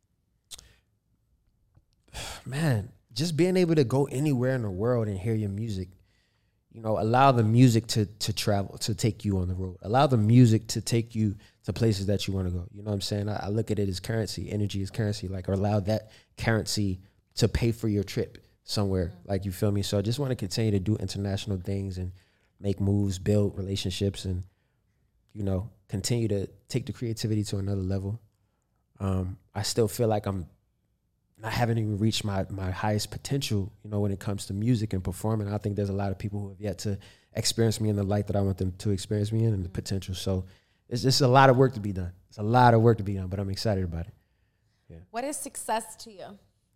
man, just being able to go anywhere in the world and hear your music. You know, allow the music to to travel, to take you on the road. Allow the music to take you to places that you want to go. You know what I'm saying? I, I look at it as currency. Energy is currency. Like, or allow that currency to pay for your trip somewhere. Mm-hmm. Like, you feel me? So I just want to continue to do international things and make moves, build relationships, and, you know, continue to take the creativity to another level. Um, I still feel like I'm I haven't even reached my, my highest potential, you know, when it comes to music and performing. I think there's a lot of people who have yet to experience me in the light that I want them to experience me in, and the potential. So it's just a lot of work to be done. It's a lot of work to be done, but I'm excited about it. Yeah. What is success to you?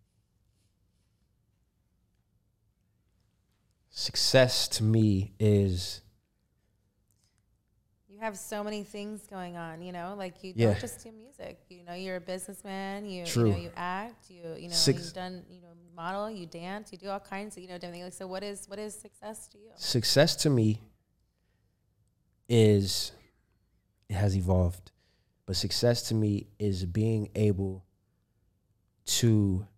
Success to me is... You have so many things going on, you know, like you yeah. don't just do music, you know, you're a businessman, you, True. you know, you act, you, you know, Six, you've done, you know, model, you dance, you do all kinds of, you know, different things. Like, so what is, what is success to you? Success to me is, it has evolved, but success to me is being able to,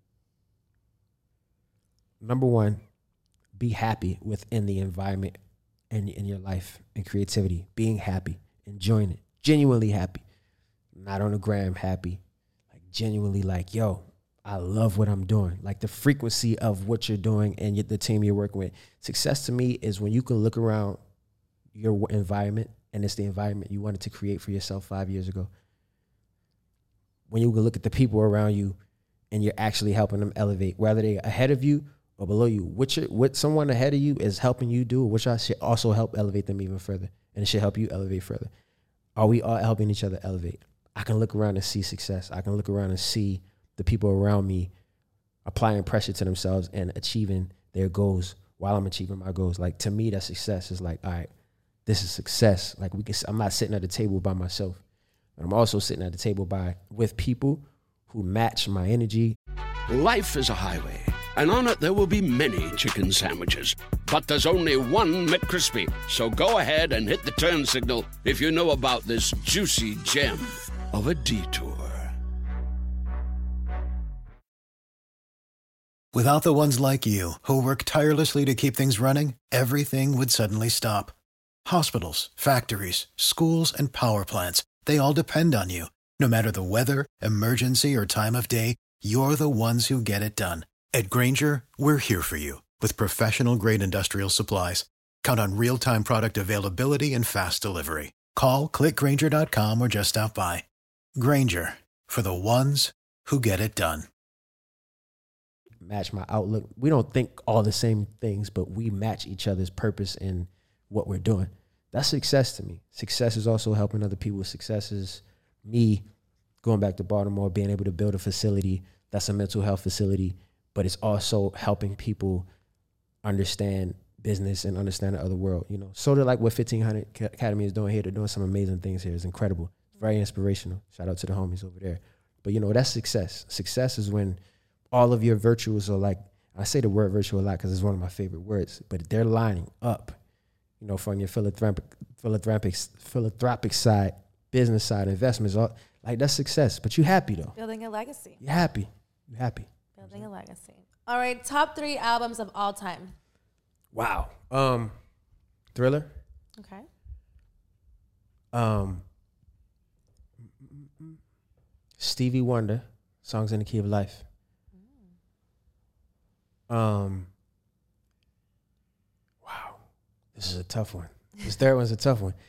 number one, be happy within the environment and in your life and creativity, being happy, enjoying it, genuinely happy, not on the gram happy, like genuinely like, yo, I love what I'm doing. Like the frequency of what you're doing and the team you're working with. Success to me is when you can look around your environment and it's the environment you wanted to create for yourself five years ago. When you can look at the people around you and you're actually helping them elevate, whether they're ahead of you or below you, what, what someone ahead of you is helping you do, which I should also help elevate them even further. And it should help you elevate further. Are we all helping each other elevate? I can look around and see success. I can look around and see the people around me applying pressure to themselves and achieving their goals while I'm achieving my goals. Like, to me, that success is like, all right, this is success. Like, we can, I'm not sitting at the table by myself, but I'm also sitting at the table by with people who match my energy. Life is a highway, and on it there will be many chicken sandwiches. But there's only one McCrispy. So go ahead and hit the turn signal if you know about this juicy gem of a detour. Without the ones like you, who work tirelessly to keep things running, everything would suddenly stop. Hospitals, factories, schools, and power plants, they all depend on you. No matter the weather, emergency, or time of day, you're the ones who get it done. At Grainger, we're here for you with professional-grade industrial supplies. Count on real-time product availability and fast delivery. Call, click Grainger dot com, or just stop by. Grainger, for the ones who get it done. Match my outlook. We don't think all the same things, but we match each other's purpose in what we're doing. That's success to me. Success is also helping other people. Success is me going back to Baltimore, being able to build a facility that's a mental health facility, but it's also helping people understand business and understand the other world, you know. Sort of like what fifteen hundred Academy is doing here. They're doing some amazing things here. It's incredible. It's very inspirational. Shout out to the homies over there. But, you know, that's success. Success is when all of your virtues are like, I say the word virtue a lot because it's one of my favorite words, but they're lining up, you know, from your philanthropic, philanthropic, philanthropic side, business side, investments, all, like that's success. But you happy though. Building a legacy. You're happy. You're happy. Building a legacy. All right, top three albums of all time. Wow. Um, Thriller. Okay. Um, Stevie Wonder, Songs in the Key of Life. Mm. Um. Wow, this is a tough one. This third one's a tough one.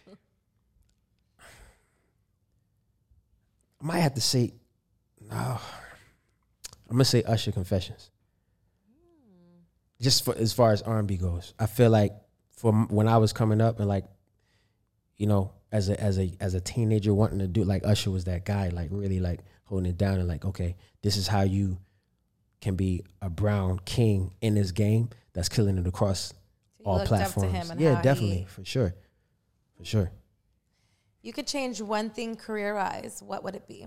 I might have to say, no. I'm gonna say Usher Confessions. Mm. Just for as far as R and B goes, I feel like from when I was coming up and like, you know, as a as a as a teenager wanting to do, like, Usher was that guy, like really like holding it down and like, okay, this is how you can be a brown king in this game that's killing it across so all platforms. Yeah, definitely, he, for sure, for sure. You could change one thing career-wise. What would it be?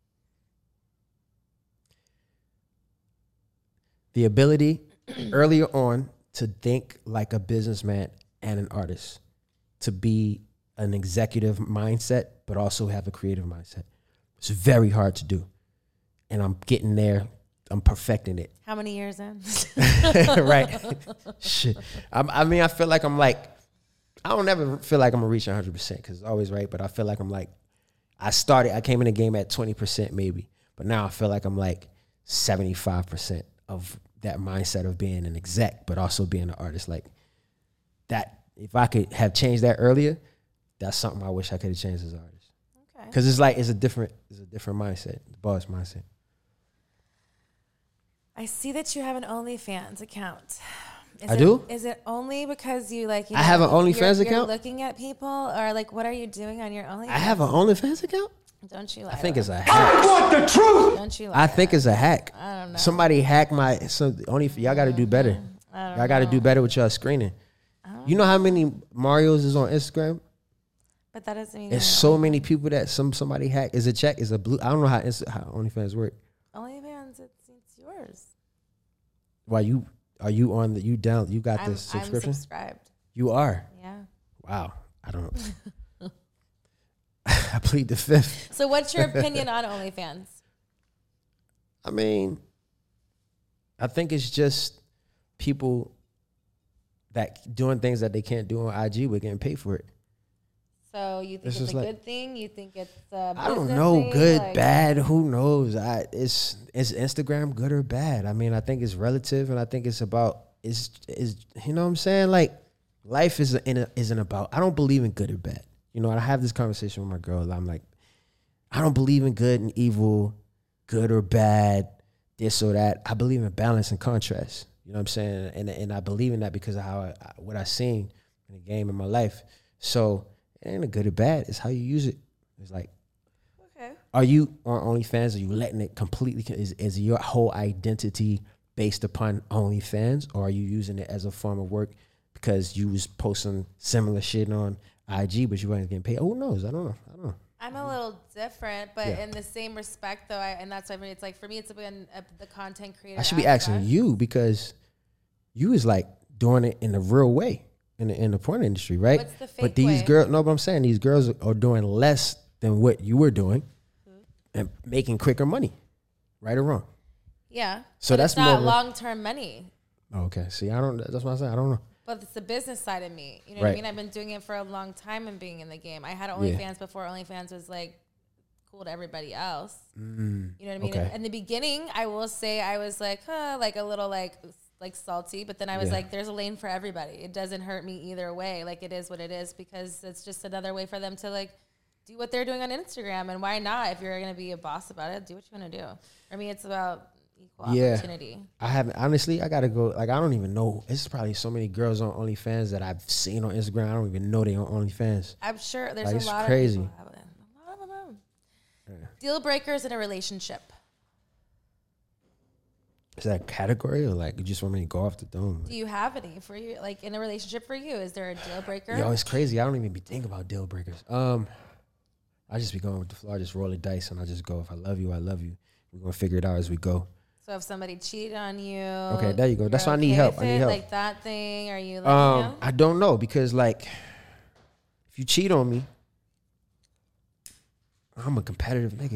The ability earlier on to think like a businessman and an artist, to be an executive mindset, but also have a creative mindset. It's very hard to do. And I'm getting there. I'm perfecting it. How many years in? Right. Shit. I, I mean, I feel like I'm like, I don't ever feel like I'm going to reach one hundred percent because it's always right. But I feel like I'm like, I started, I came in the game at twenty percent maybe. But now I feel like I'm like seventy-five percent of that mindset of being an exec, but also being an artist. Like that, if I could have changed that earlier, that's something I wish I could have changed as an artist. Okay. Because it's like, it's a different, it's a different mindset, the boss mindset. I see that you have an OnlyFans account. Is I it, do? Is it only because you like? You know, I have an OnlyFans you're, account? You're looking at people, or like, what are you doing on your OnlyFans? I have an OnlyFans account? Don't you lie? I think it's a hack. I want the truth. Don't you lie? I think it's a hack. I don't know. Somebody hacked my, so only, y'all got to do better. I don't Y'all got to know. do better with y'all screening. You know how many Marios is on Instagram? But that doesn't mean There's so many people that some somebody hacked. Is a check? Is a blue? I don't know how Insta, how OnlyFans work. OnlyFans, it's, it's yours. Why you are you on the you down? You got I'm, this subscription? I'm subscribed. You are. Yeah. Wow. I don't. I plead the fifth. So, what's your opinion on OnlyFans? I mean, I think it's just people that doing things that they can't do on I G with getting paid for it. So you think This it's is a like- good thing? You think it's a I don't business know, thing? good, Like- bad, who knows? I it's is Instagram good or bad? I mean, I think it's relative, and I think it's about is is you know what I'm saying? Like, life is a, isn't about. I don't believe in good or bad. You know, I have this conversation with my girl. I'm like, I don't believe in good and evil, good or bad, this or that. I believe in balance and contrast. You know what I'm saying? And and I believe in that because of how I, what I seen in the game in my life. So it ain't a good or bad. It's how you use it. It's like, Okay. are you on OnlyFans? Are you letting it completely? Is is your whole identity based upon OnlyFans, or are you using it as a form of work because you was posting similar shit on I G, but you weren't getting paid? Who knows? I don't know. I don't know. I'm a little different, but Yeah. in the same respect, though, I, and that's why I mean, it's like for me, it's been uh, the content creator. I should be aspect. asking you because you is like doing it in the real way in the in the porn industry, right? What's the fake but these way? girls, no, but I'm saying these girls are doing less than what you were doing mm-hmm. and making quicker money, right or wrong. Yeah. So but that's it's not more long term money. Okay. See, I don't. That's what I'm saying. I don't know. But it's the business side of me. You know Right. what I mean? I've been doing it for a long time and being in the game. I had OnlyFans Yeah. before OnlyFans was like cool to everybody else. Mm, You know what I mean? okay. In the beginning, I will say I was like, huh, like a little like like salty, but then I was Yeah. like, there's a lane for everybody. It doesn't hurt me either way. Like it is what it is because it's just another way for them to like do what they're doing on Instagram. And why not? If you're gonna be a boss about it, do what you want to do. For me, it's about equal Yeah. opportunity. I haven't honestly. I gotta go. Like I don't even know. It's probably so many girls on OnlyFans that I've seen on Instagram. I don't even know they on OnlyFans. I'm sure there's Like, a it's lot crazy. of people have it. A lot of them. Yeah. Deal breakers in a relationship. Is that a category or like you just want me to go off the dome? Do you have any for you? Like in a relationship for you, is there a deal breaker? Yo, it's crazy. I don't even be thinking about deal breakers. Um, I just be going with the flow. I just roll the dice and I just go. If I love you, I love you. We're gonna figure it out as we go. So if somebody cheated on you, Okay, there you go. That's you're why I need okay help. with I need it? help. Like that thing? Are you like, Um, you know? I don't know because like, if you cheat on me, I'm a competitive nigga.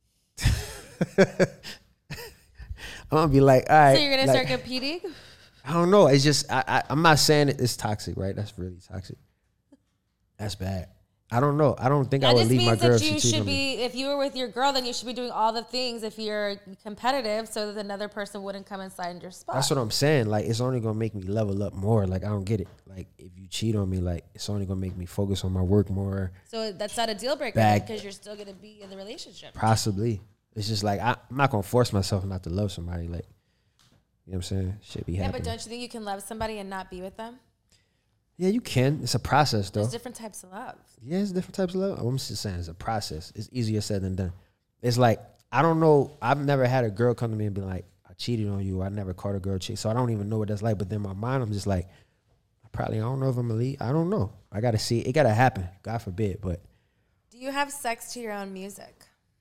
I'm gonna be like, all right. So you're gonna like, start competing? I don't know. It's just I, I I'm not saying it, it's toxic, right? That's really toxic. That's bad. I don't know. I don't think I That would just leave my means girl that if she you cheated should on me. be, if you were with your girl, then you should be doing all the things if you're competitive so that another person wouldn't come inside your spot. That's what I'm saying. Like, it's only gonna make me level up more. Like, I don't get it. Like, if you cheat on me, like, it's only gonna make me focus on my work more. So that's not a deal breaker Back. because you're still gonna be in the relationship. Possibly. It's just like I, I'm not gonna force myself not to love somebody. Like, you know what I'm saying? Shit be Yeah, happening. but don't you think you can love somebody and not be with them? Yeah, you can. It's a process, though. There's different types of love. Yeah, it's different types of love. I'm just saying it's a process. It's easier said than done. It's like, I don't know. I've never had a girl come to me and be like, I cheated on you. I never caught a girl cheat. So I don't even know what that's like. But then in my mind, I'm just like, I probably, I don't know if I'm elite. I don't know. I got to see. It got to happen. God forbid. But Do you have sex to your own music?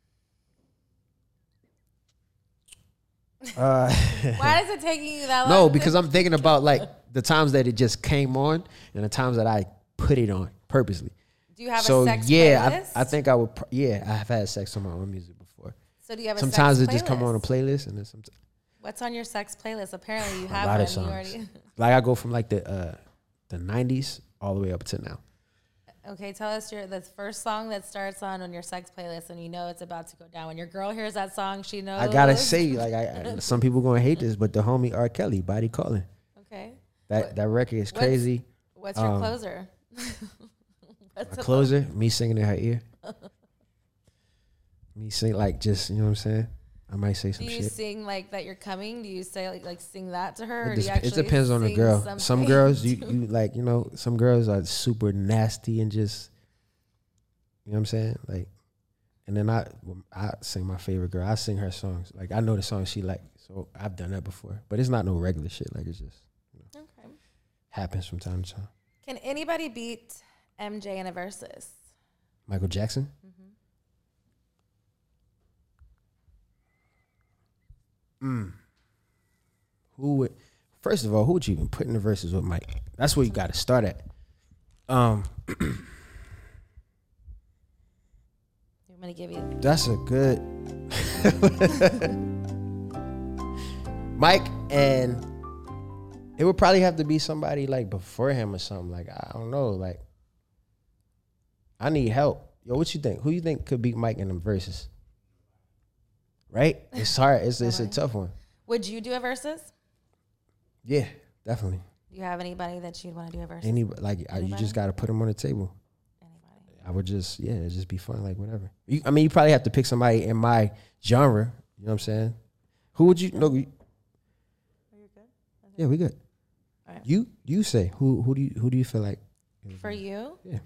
uh, Why is it taking you that long? no, to- because I'm thinking about like the times that it just came on and the times that I put it on purposely. Do you have so a sex yeah, playlist? I, I think I would. pr- Yeah, I have had sex on my own music before. So do you have a Sometimes sex it just come on a playlist? playlist, and then sometimes What's on your sex playlist? Apparently you a have lot one. of You songs. already Like I go from like the uh, the nineties all the way up to now. Okay, tell us your the first song that starts on on your sex playlist, and you know it's about to go down. When your girl hears that song, she knows. I gotta say, like I, I some people gonna hate this, but the homie R. Kelly, Body Calling, Okay. that What- that record is what's- crazy. What's your Um, closer? What's My the- closer, me singing in her ear. Me sing like just you know what I'm saying. I might say Do some you shit. sing like that you're coming? Do you say like like sing that to her? Or It, do des- you it actually depends on the sing girl. Some something girls, you, to- you like, you know, some girls are super nasty and just, you know what I'm saying? Like, and then I, I sing my favorite girl. I sing her songs. Like, I know the songs she like, so I've done that before. But it's not no regular shit. Like, it's just, you know, Okay. happens from time to time. Can anybody beat M J in a versus? Michael Jackson? Mm. Who would, first of all, who would you even put in the verses with Mike? That's where you got to start at. Um, I'm gonna give you. That's a good Mike, and it would probably have to be somebody like before him or something. Like, I don't know. Like, I need help. Yo, what you think? Who you think could beat Mike in them verses? Right? It's hard. It's it's a tough one. Would you do a versus? Yeah, definitely. Do you have anybody that you'd want to do a versus? Any like I, you Anybody? just got to put them on the table. Anybody? I would just yeah, it'd just be fun. Like whatever. You, I mean, you probably have to pick somebody in my genre. You know what I'm saying? Who would you? No. You, Are you good? yeah, we good. All right. You you say who who do you who do you feel like? For you? Yeah,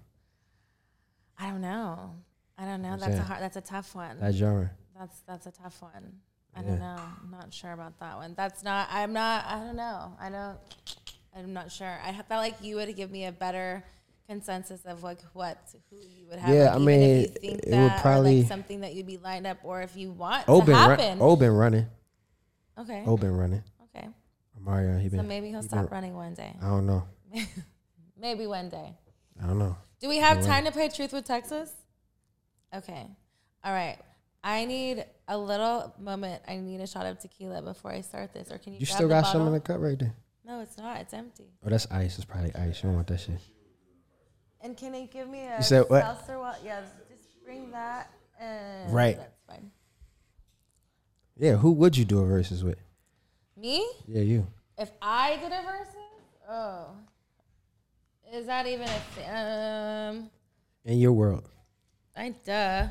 I don't know. I don't know. I'm That's a saying. hard. That's a tough one. that genre. That's that's a tough one. I don't know. I'm not sure about that one. That's not, I'm not, I don't know. I don't, I'm not sure. I felt like you would give me a better consensus of like what, who you would have. Yeah, like, I even mean, if you think it that, would probably. Or like something that you'd be lined up, or if you want O to been happen. Run, O been running. Okay. O been running. Okay. Mario, he been. So maybe he'll he stop been, running one day. I don't know. Maybe one day. I don't know. Do we have All time right. to play Truth with Texas? Okay. All right. I need a little moment. I need a shot of tequila before I start this. Or can you You grab still the got bottle? some in the cup right there. No, it's not. It's empty. Oh, that's ice. It's probably ice. You don't want that shit. And can they give me a You said what? seltzer? Wa- yeah, just bring that. And Right. That's fine. Yeah, who would you do a versus with? Me? Yeah, you. If I did a versus? Oh. Is that even a thing? Um, In your world. I duh.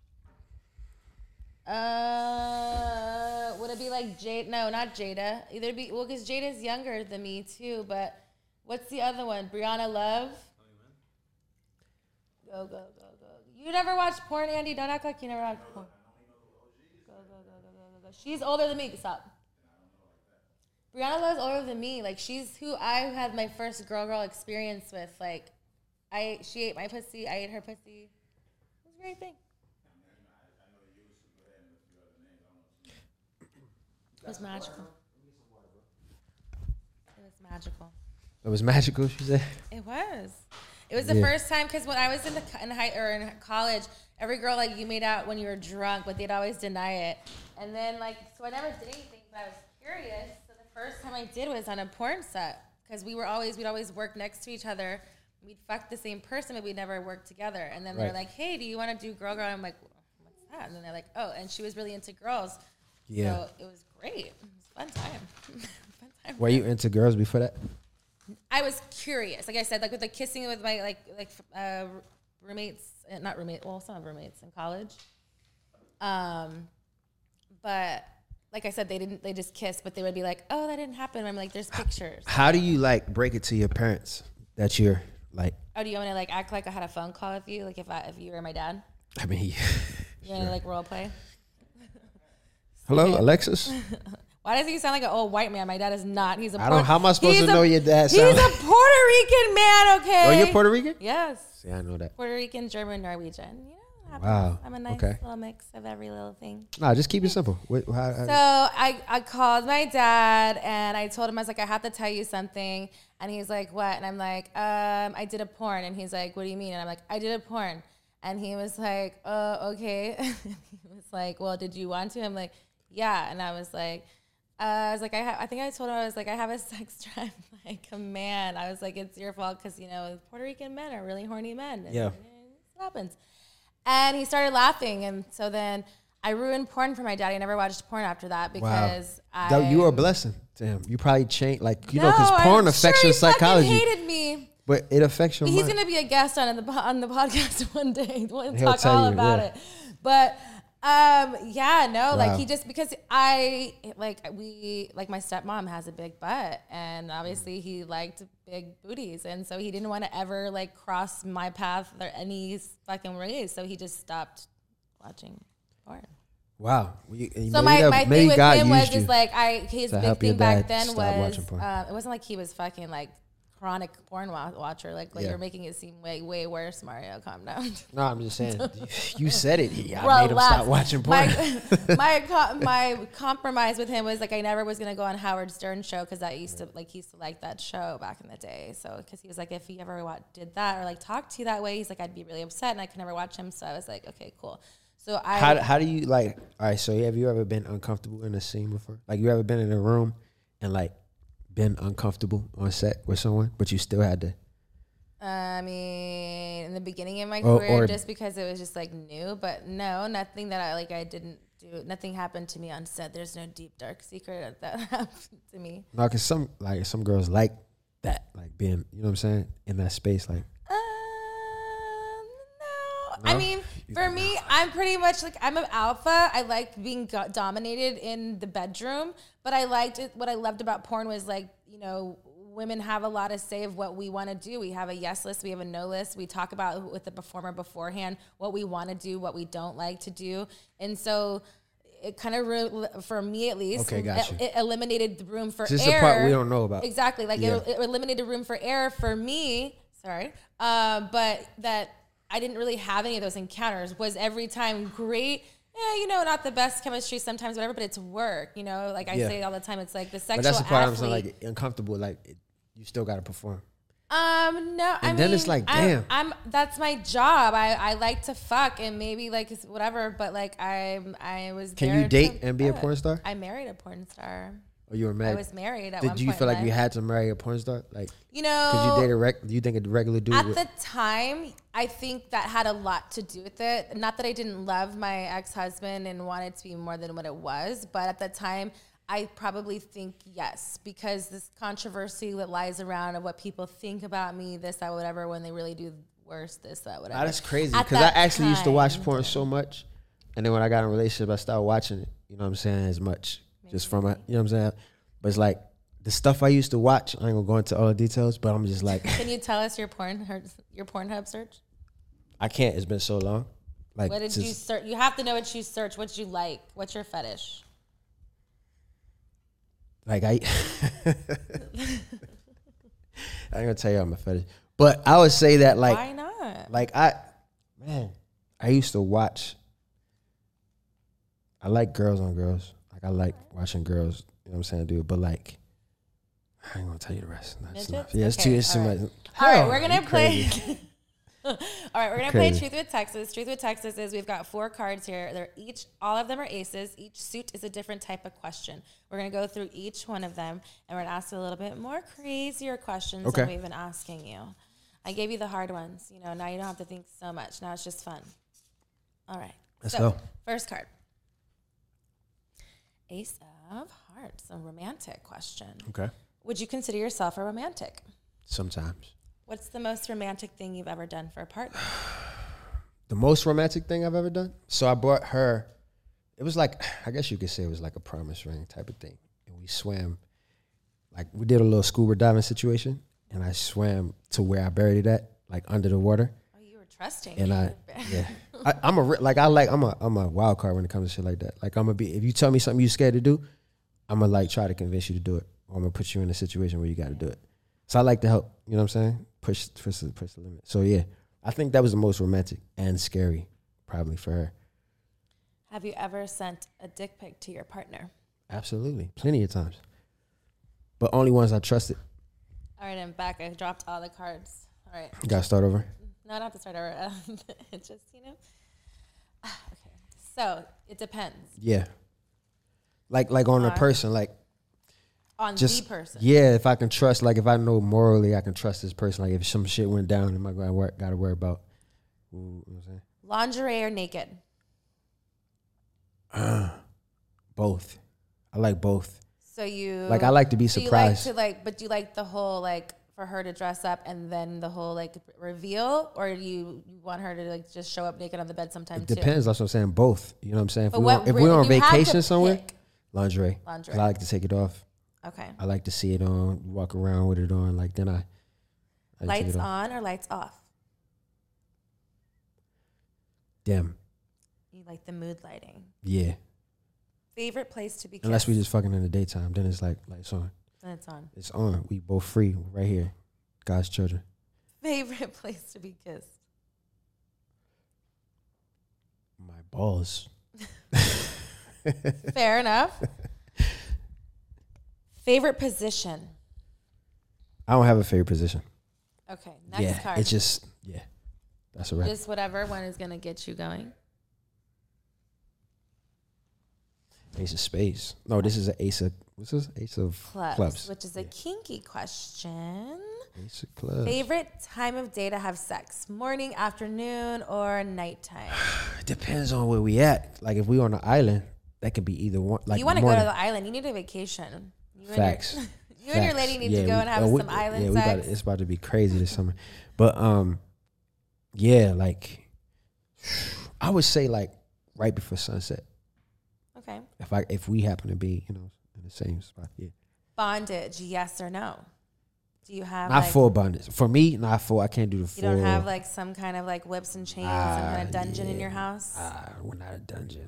Uh, would it be like Jade? No, not Jada. Either be well, because Jada's younger than me too. But what's the other one? Brianna Love. Go go go go. You never watched porn, Andy? Don't act like you never watched porn. Go go go go go go go. She's older than me. Stop. Brianna Love's older than me. Like she's who I had my first girl girl experience with. Like, I she ate my pussy. I ate her pussy. It was a great thing. It was magical. It was magical. It was magical, she said. It was. It was the Yeah. first time because when I was in the in high or in college, every girl like you made out when you were drunk, but they'd always deny it. And then like so I never did anything, but I was curious. So the first time I did was on a porn set because we were always we'd always work next to each other. We'd fuck the same person, but we'd never work together. And then they're Right. like, "Hey, do you want to do girl girl?" I'm like, "What's that?" And then they're like, "Oh," and she was really into girls. Yeah. So it was great. It was a fun time. fun time. Were you into girls before that? I was curious. Like I said, like with the kissing with my like like uh, roommates, uh, not roommate. Well, some of roommates in college. Um, but like I said, they didn't. They just kissed, but they would be like, "Oh, that didn't happen." I'm like, "There's pictures." How do you like break it to your parents that you're like? Oh, do you want to like act like I had a phone call with you? Like if I if you were my dad, I mean, you want to like role play? hello, Alexis. Why does he sound like an old white man? My dad is not. He's a. I don't. How am I supposed he's to a- know your dad? He's Sound a like? Puerto Rican man. Okay. Oh, you're Puerto Rican? Yes. See, I know that. Puerto Rican, German, Norwegian. You know, happens. Wow. I'm a nice Okay. little mix of every little thing. Nah, just keep it simple. Wait, how, how, So I, I called my dad and I told him, I was like, I have to tell you something. And he's like, what? And I'm like, um, I did a porn. And he's like, what do you mean? And I'm like, I did a porn. And he was like, oh, okay. He was like, well, did you want to? I'm like, yeah. And I was like, uh, I was like, I, ha- I think I told him, I was like, I have a sex drive like a man. I was like, it's your fault because, you know, Puerto Rican men are really horny men. And, Yeah. and it happens. And he started laughing. And so then I ruined porn for my dad. I never watched porn after that because wow. I... That- you were a blessing to him. You probably changed, like, you know, No, because porn I'm affects sure your he fucking psychology. hated me. But it affects your He's mind. gonna be a guest on the on the podcast one day. We'll He'll talk tell all you, about yeah. it. But um, yeah, no, like Wow. he just because I like we like my stepmom has a big butt, and obviously he liked big booties, and so he didn't want to ever like cross my path or any fucking way. So he just stopped watching porn. Wow. You, So maybe my, that- my maybe thing with God him was used you. just like I his to big help your thing back dad then stop was watching porn. um, it wasn't like he was fucking like chronic porn wa- watcher like like Yeah. you're making it seem way way worse. Mario, calm down. No, I'm just saying. you said it. Yeah, I made him Relax. stop watching porn. My my, co- my compromise with him was like I never was gonna go on Howard Stern show because I used to like he used to like that show back in the day. So because he was like if he ever wa- did that or like talked to you that way, he's like I'd be really upset and I could never watch him. So I was like okay, cool. So I how, how do you like? All right, so have you ever been uncomfortable in a scene before? Like you ever been in a room and like been uncomfortable on set with someone, but you still had to? I mean, in the beginning of my Or- career, or- just because it was just like new, but no, nothing that I like. I didn't do. Nothing happened to me on set. There's no deep dark secret that happened to me. No, because some like some girls like that, like being, you know what I'm saying, in that space, like. Um, no. I No? mean, for me, I'm pretty much like I'm an alpha. I like being go- dominated in the bedroom, but I liked it. What I loved about porn was like, you know, women have a lot of say of what we want to do. We have a yes list, we have a no list. We talk about with the performer beforehand what we want to do, what we don't like to do, and so it kind of re- for me at least. Okay, got you. It, it eliminated the room for This error. is the part we don't know about. Exactly, like Yeah. it, it eliminated room for error for me. Sorry, um, but that I didn't really have any of those encounters. Was every time great? Yeah, you know, not the best chemistry sometimes, whatever. But it's work. You know, like I Yeah. say all the time, it's like the sexual But that's the part athlete. I'm saying, like uncomfortable. Like it, you still got to perform. Um, no, I And mean, then it's like, I'm- damn. I'm, that's my job. I, I like to fuck and maybe like whatever, but like I'm, I was. Can there you date to and be a fuck. porn star? I married a porn star. Or you were married? I was married at Did one you point feel in like you life. had to marry a porn star? Like, You know, could you date a rec? Do you think a regular dude? at would, the time, I think that had a lot to do with it. Not that I didn't love my ex-husband and wanted it to be more than what it was, but at the time, I probably think yes, because this controversy that lies around of what people think about me, this, that, whatever, when they really do worse, this, that, whatever. Oh, that's crazy. At Because I that actually used to watch time, porn so much. And then when I got in a relationship, I started watching it. You know what I'm saying? As much. Just from, a, you know what I'm saying? But it's like the stuff I used to watch, I ain't going to go into all the details, but I'm just like. Can you tell us your porn your Pornhub search? I can't. It's been so long. Like, What did just, you search? You have to know what you search. What you like? What's your fetish? Like, I. I ain't going to tell you I'm a fetish. But I would say that, like. Why not? Like, I. Man, I used to watch. I like girls on girls. Like, I like watching girls. You know what I'm saying, dude? But, like. I ain't gonna tell you the rest. No, it's not. Midgets? Yeah, it's Okay, too. It's too all right. much. All right, Hell, we're gonna you play. crazy. All right, we're gonna Crazy. play Truth with Texas. Truth with Texas is we've got four cards here. They're each, all of them are aces. Each suit is a different type of question. We're gonna go through each one of them, and we're gonna ask you a little bit more crazier questions Okay. than we've been asking you. I gave you the hard ones. You know, now you don't have to think so much. Now it's just fun. All right. Let's so, go. First card. Ace of Hearts, a romantic question. Okay. Would you consider yourself a romantic? Sometimes. What's the most romantic thing you've ever done for a partner? The most romantic thing I've ever done. So I brought her. It was like, I guess you could say it was like a promise ring type of thing. And we swam, like we did a little scuba diving situation, and I swam to where I buried it at, like under the water. Oh, you were trusting. And I, yeah, I, I'm a re- like I like I'm a I'm a wild card when it comes to shit like that. Like I'm gonna be, if you tell me something you scared to do, I'm gonna like try to convince you to do it, or I'm gonna put you in a situation where you got to do it. So I like to help. You know what I'm saying? Push push the, push the limit. So yeah, I think that was the most romantic and scary, probably for her. Have you ever sent a dick pic to your partner? Absolutely, plenty of times, but only ones I trusted. All right, I'm back. I dropped all the cards. All right. You gotta start over. No, not to start over. It's just, you know. Okay. So it depends Yeah, like like on a On- person, like on just the person. yeah. If I can trust, like if I know morally, I can trust this person. Like if some shit went down, am I gonna work? Got to worry about? Ooh, you know what I'm saying? Lingerie or naked? Uh, both. I like both. So you Like I like to be so surprised. You like to like, but do you like the whole like for her to dress up and then the whole like reveal, or do you, you want her to like just show up naked on the bed sometime It too? depends. That's what I'm saying. Both. You know what I'm saying? If, But we what on, if re- we're on if you had to vacation somewhere, pick- lingerie. Lingerie. 'Cause I like to take it off. Okay. I like to see it on, walk around with it on. Like then I, I take Lights it off. on or lights off? Dim. You like the mood lighting. Yeah. Favorite place to be kissed? Unless we just fucking in the daytime, then it's like lights on. Then it's on. It's on. We both free right here. God's children. Favorite place to be kissed? My balls. Fair enough. Favorite position? I don't have a favorite position. Okay, next yeah, card. it's just yeah. That's a wrap. Just whatever one is gonna get you going. Ace of spades. No, this is an ace of what's this? Ace of Clubs, clubs. which is a kinky question. Ace of clubs. Favorite time of day to have sex? Morning, afternoon, or nighttime? It depends on where we at. Like if we on an island, that could be either one. Like you want to go to morning. the island? You need a vacation. You Facts. And your, you and your Facts. lady need Yeah, to go we- and have uh, we- some island yeah, we sex. about to- it's about to be crazy this summer. But um, yeah, like I would say like right before sunset. Okay. If I if we happen to be you know in the same spot, yeah. Bondage, yes or no? Do you have Not like, full bondage. For me, not full. I can't do the You full. don't have like some kind of like whips and chains, some kind of Ah, dungeon in yeah. your house? Ah, we're not a dungeon.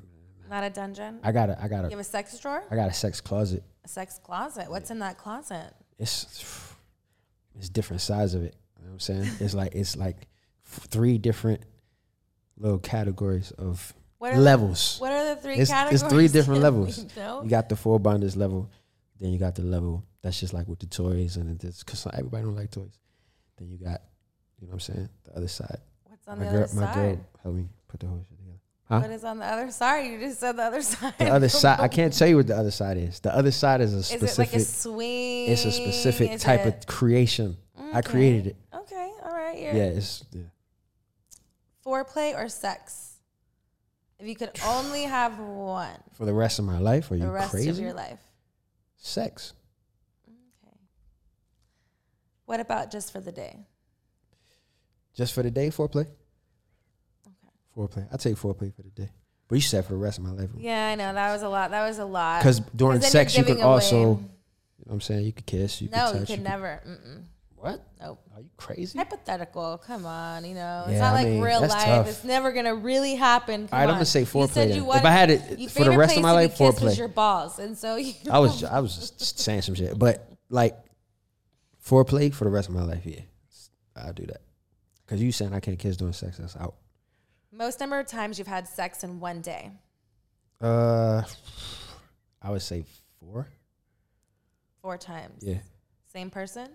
Not a dungeon? I got a, I got a, You have a sex drawer? I got a sex closet. A sex closet? What's in that closet? It's, it's different size of it. You know what I'm saying? It's like, it's like f- three different little categories of What are levels. The, what are the three it's, categories? It's three different that levels. we know? You got the four bondage level. Then you got the level that's just like with the toys and it's because everybody don't like toys. Then you got, you know what I'm saying, the other side. What's on my the girl, other my side? girl helped me put the whole shit together. Huh? What is on the other side? You just said the other side. The other side. I can't tell you what the other side is. The other side is a Is specific. it like a swing? It's a specific Is type it- of creation. I Okay. created it. Okay, all right. You're Yeah, it's yeah. Foreplay or sex? If you could only have one For the rest of my life. Are the you rest crazy? of your life. Sex. Okay. What about just for the day? Just for the day, foreplay. Okay. Foreplay. I take foreplay for the day. But you said for the rest of my life. Yeah, I know. That was a lot. That was a lot. Because during 'Cause then sex, you're you can giving away- also, you know what I'm saying? You could kiss. You No, could you touch. could you never. Mm-mm. What? Nope. Are you crazy? Hypothetical. Come on, you know. It's Yeah, not I like mean, real that's life. tough. It's never going to really happen. Come All right, I'm on. gonna say You foreplay said then. you If wanted- I had it your for the favorite rest of place my to be life, kissed was foreplay. your balls. And so you I was I was just saying some shit. But like foreplay for the rest of my life, yeah. I'll do that. Because you saying I can't kiss during sex, that's out. Most number of times you've had sex in one day. Uh I would say four. Four times. Yeah. Same person?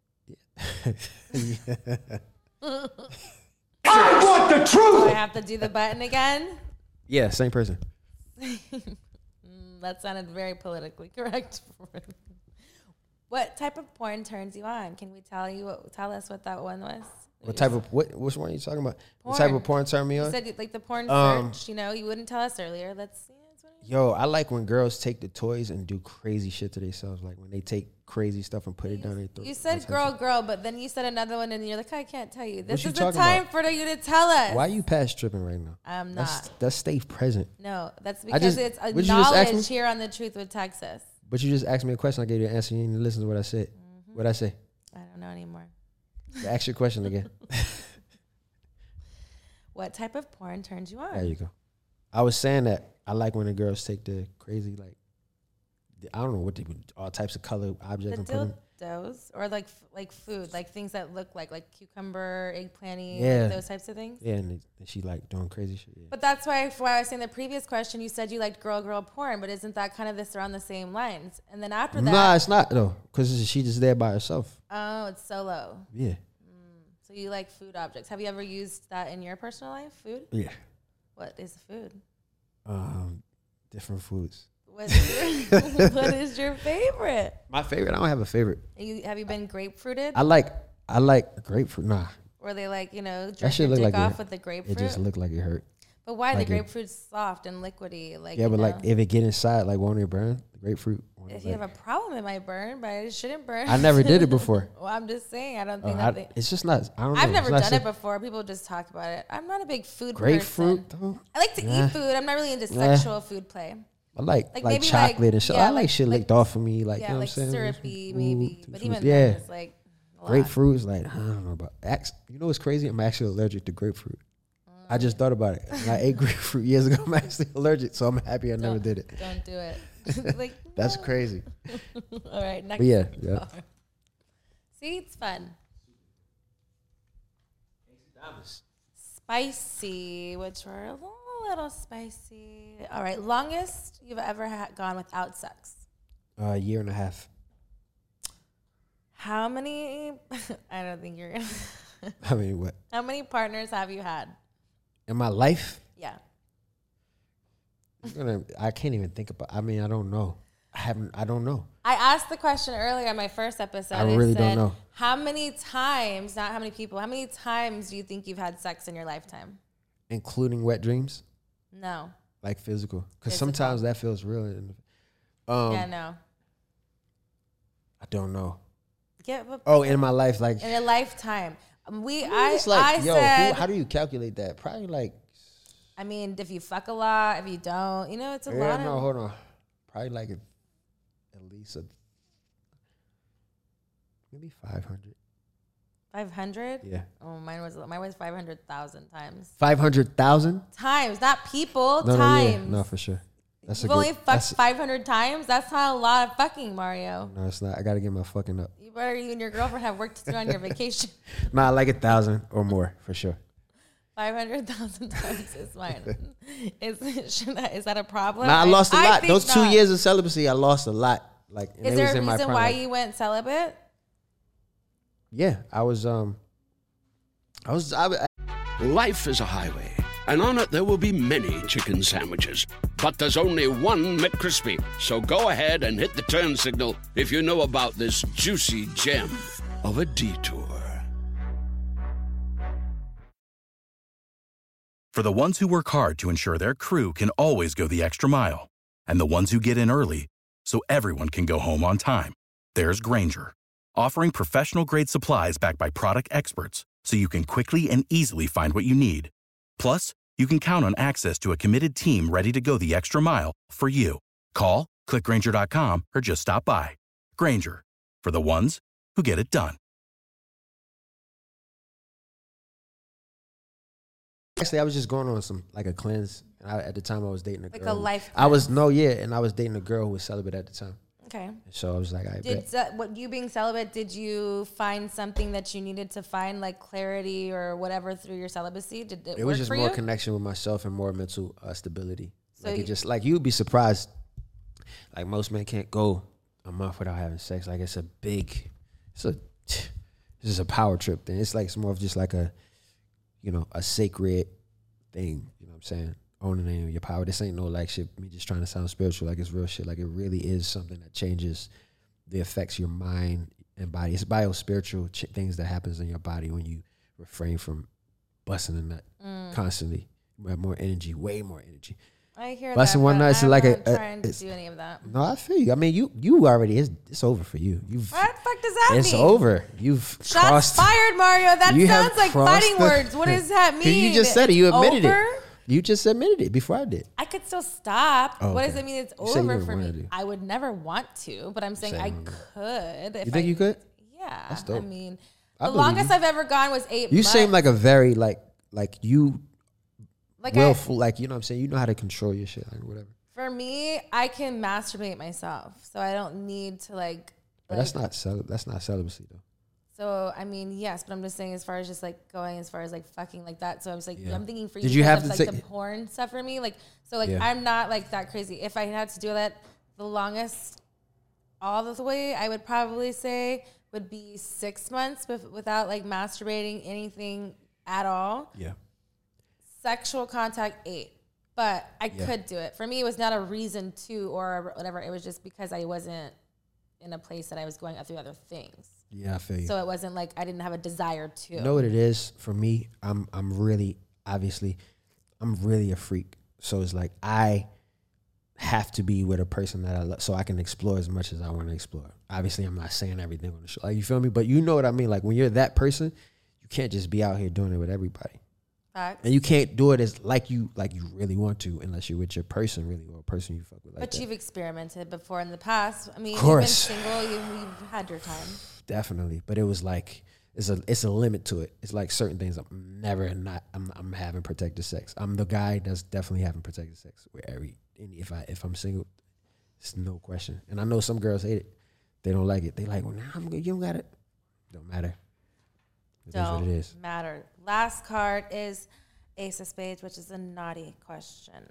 I want the Do truth! I have to do the button again? Yeah, same person. Mm, that sounded very politically correct. What type of porn turns you on? Can we tell you? What, tell us what that one was. What type of what which one are you talking about? What type Porn. of porn turn me You on? said you- like the porn Um, search. You know, you wouldn't tell us earlier. Let's see. That's what it- Yo, I like when girls take the toys and do crazy shit to themselves. Like when they take crazy stuff and put it down their throat. You That said type girl, of- girl, but then you said another one, and you're like, I can't tell you. This you is the talking time about? for you to tell us. Why you past tripping right now? I'm That's not. that's stay present. No, that's I because just- it's a would you just ask knowledge me? here on the Truth with Texas. But you just asked me a question. I gave you an answer. You didn't listen to what I said. Mm-hmm. What I say? I don't know anymore. Ask your question again. What type of porn turns you on? There you go. I was saying that I like when the girls take the crazy, like, the- I don't know what they would, all types of color objects The and put them. dildos, or like f- like food, like things that look like like cucumber, eggplanty, Yeah. like those types of things. Yeah, and, they, and she like doing crazy shit. Yeah. But that's why, why I was saying the previous question, you said you liked girl, girl porn, but isn't that kind of this around the same lines? And then after that, Nah, it's not though, because she just there by herself. oh, it's solo. Yeah, So you like food objects. Have you ever used that in your personal life? Food? yeah. What is food? Um, different foods. What is your, what is your favorite? My favorite. I don't have a favorite. You, have you been grapefruited? I like I like grapefruit. Nah, Or they like, you know, that jerk shit your look dick like off it, with the it grapefruit? just looked like it hurt. But why? like the it- grapefruit's soft and liquidy. Like, Yeah, you but know, like if it get inside, like won't it burn? The grapefruit. won't it, if you have like- a problem, it might burn, but it shouldn't burn. I never did it before. Well, I'm just saying, I don't Uh, think I- that they, it's just not. I don't know. I've It's never not done so- it before. People just talk about it. I'm not a big food Grapefruit. person. Though? I like to Nah. eat food. I'm not really into Nah. sexual food play. I like Like, like, maybe, chocolate like- and shit. yeah, I like, like- shit like- licked off of me. Like yeah, you know like what I'm saying? syrupy Ooh, maybe, some but food. even yeah, then, it's like a lot. grapefruit is like I don't know about. Ax- You know what's crazy? I'm actually allergic to grapefruit. I just thought about it. When I ate grapefruit years ago. I'm actually allergic, so I'm happy I never Don't- did it. Don't do it. like That's no. crazy. All right, next. But yeah, yeah. See, it's fun. Spicy, which were a little, little spicy. All right, longest you've ever ha- gone without sex. Uh, a year and a half. How many? I don't think you're gonna. I mean, what How many partners have you had? in my life? Yeah. I'm gonna, I can't even think about. I mean, I don't know. I haven't. I don't know. I asked the question earlier on my first episode. I really don't said, know. How many times, not how many people, how many times do you think you've had sex in your lifetime? Including wet dreams, No. like physical, because Physical. sometimes that feels real. And, um, yeah, no. I don't know. Get, Oh, in my life, like in a lifetime. Um, We, I, it's like, I yo, said, who, how do you calculate that? Probably like, I mean, if you fuck a lot, if you don't, you know, it's a yeah, lot no, of. hold on, probably like a, at least a maybe five hundred. five hundred? Yeah. Oh, mine was mine was five hundred thousand times. five hundred thousand? Times, not people, No, no, times. yeah. No, for sure. That's You've a good, only fucked that's- five hundred times? That's not a lot of fucking, Mario. No, it's not. I got to get my fucking up. You better, you and your girlfriend have work to do on your vacation. Nah, like a thousand or more, for sure. five hundred thousand times is mine. Is, should I, is that a problem? Nah, I lost a I lot. think Those two not. years of celibacy, I lost a lot. Like, and Is it there was a in my reason prime. why Like, you went celibate? yeah, I was, um, I was, I, I Life is a highway, and on it there will be many chicken sandwiches. But there's only one McCrispy. So go ahead and hit the turn signal if you know about this juicy gem of a detour. For the ones who work hard to ensure their crew can always go the extra mile, and the ones who get in early so everyone can go home on time, there's Grainger, offering professional-grade supplies backed by product experts so you can quickly and easily find what you need. Plus, you can count on access to a committed team ready to go the extra mile for you. Call, click Grainger dot com, or just stop by. Grainger, for the ones who get it done. actually, I was just going on some, like a cleanse. I, at the time, I was dating a Like girl. a life I was, no, yeah, and I was dating a girl who was celibate at the time. Okay. So I was like, I Did bet. ce- what you being celibate? Did you find something that you needed to find, like clarity or whatever, through your celibacy? Did it, It work was just for more you? connection with myself and more mental uh, stability. So like you- it just like you'd be surprised. Like most men can't go a month without having sex. Like it's a big, it's a, it's just a power trip thing. It's like it's more of just like a, you know, a sacred thing. You know what I'm saying? Owning your power. This ain't no like shit. Me just trying to sound spiritual. Like it's real shit. Like it really is something that changes the affects your mind and body. It's bio-spiritual ch- things that happens in your body when you refrain from busting a nut Mm. constantly. You have more energy, way more energy. I hear Busting that. one but nut is I'm like a- not a- trying to it's- do any of that. No, I feel you. I mean, you you already it's it's over for you. You've What the fuck does that it's mean? over. You've Shots crossed. fired, Mario. That you have sounds like crossed fighting the- words. What does that mean? You just said it. You admitted Over? it. You just admitted it before I did. I could still stop. Oh, What okay. does it mean? It's You said you over didn't for wanna me. do. I would never want to, but I'm saying Saying I you wanna could. If You think I, you could? Yeah. That's I dope. mean, I the believe longest you. I've ever gone was eight You months. seem like a very like like you like I, willful. Like you know what I'm saying. You know how to control your shit. Like whatever. for me, I can masturbate myself, so I don't need to like. But like that's not cel- that's not celibacy though. So I mean, yes, but I'm just saying, as far as just like going, as far as like fucking like that. So I was like, Yeah. I'm thinking for you. Did you because have of, to like take- the porn stuff for me? Like, so like Yeah. I'm not like that crazy. If I had to do that, the longest, all the way, I would probably say would be six months with, without like masturbating anything at all. Yeah. Sexual contact eight, but I Yeah. could do it. For me, it was not a reason to or whatever. It was just because I wasn't in a place that I was going through other things. Yeah, I feel you. So it wasn't like I didn't have a desire to. You know what it is for me? I'm I'm really obviously I'm really a freak. So it's like I have to be with a person that I love so I can explore as much as I want to explore. Obviously, I'm not saying everything on the show. Like you feel me? But you know what I mean? Like when you're that person, you can't just be out here doing it with everybody. Facts. And you can't do it as like you like you really want to unless you're with your person really or a person you fuck with like But that. you've experimented before in the past. I mean, Of course. you've been single, you, you've had your time. Definitely, but it was like it's a it's a limit to it. It's like certain things I'm never not I'm I'm having protected sex. I'm the guy that's definitely having protected sex with every and if I if I'm single, it's no question. And I know some girls hate it. They don't like it. They like, well, nah, I'm good. You don't got it. Don't matter. It is what Don't it is. matter. Last card is Ace of Spades, which is a naughty question.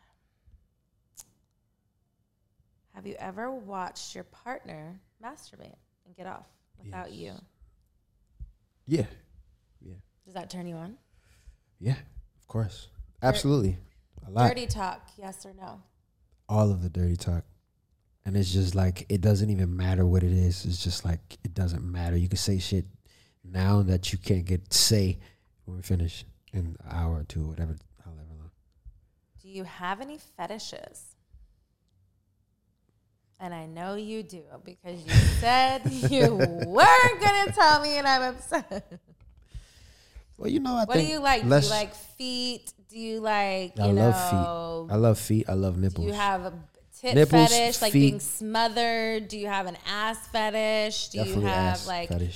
Have you ever watched your partner masturbate and get off without you? Yeah, yeah, Does that turn you on? yeah. Of course, absolutely. A lot. Dirty talk, yes or no? All of the dirty talk. And it's just like, it doesn't even matter what it is. It's just like, it doesn't matter. You can say shit now that you can't get say when we finish in an hour or two, whatever, however long. Do you have any fetishes? And I know you do because you said you weren't going to tell me and I'm upset. Well, you know, I What think do you like? Do less- you like feet? Do you like, you I know, love feet. I love feet. I love nipples. do you have a tit Nipples, fetish, like feet. being smothered? Do you have an ass fetish? Do Definitely you have ass like fetish.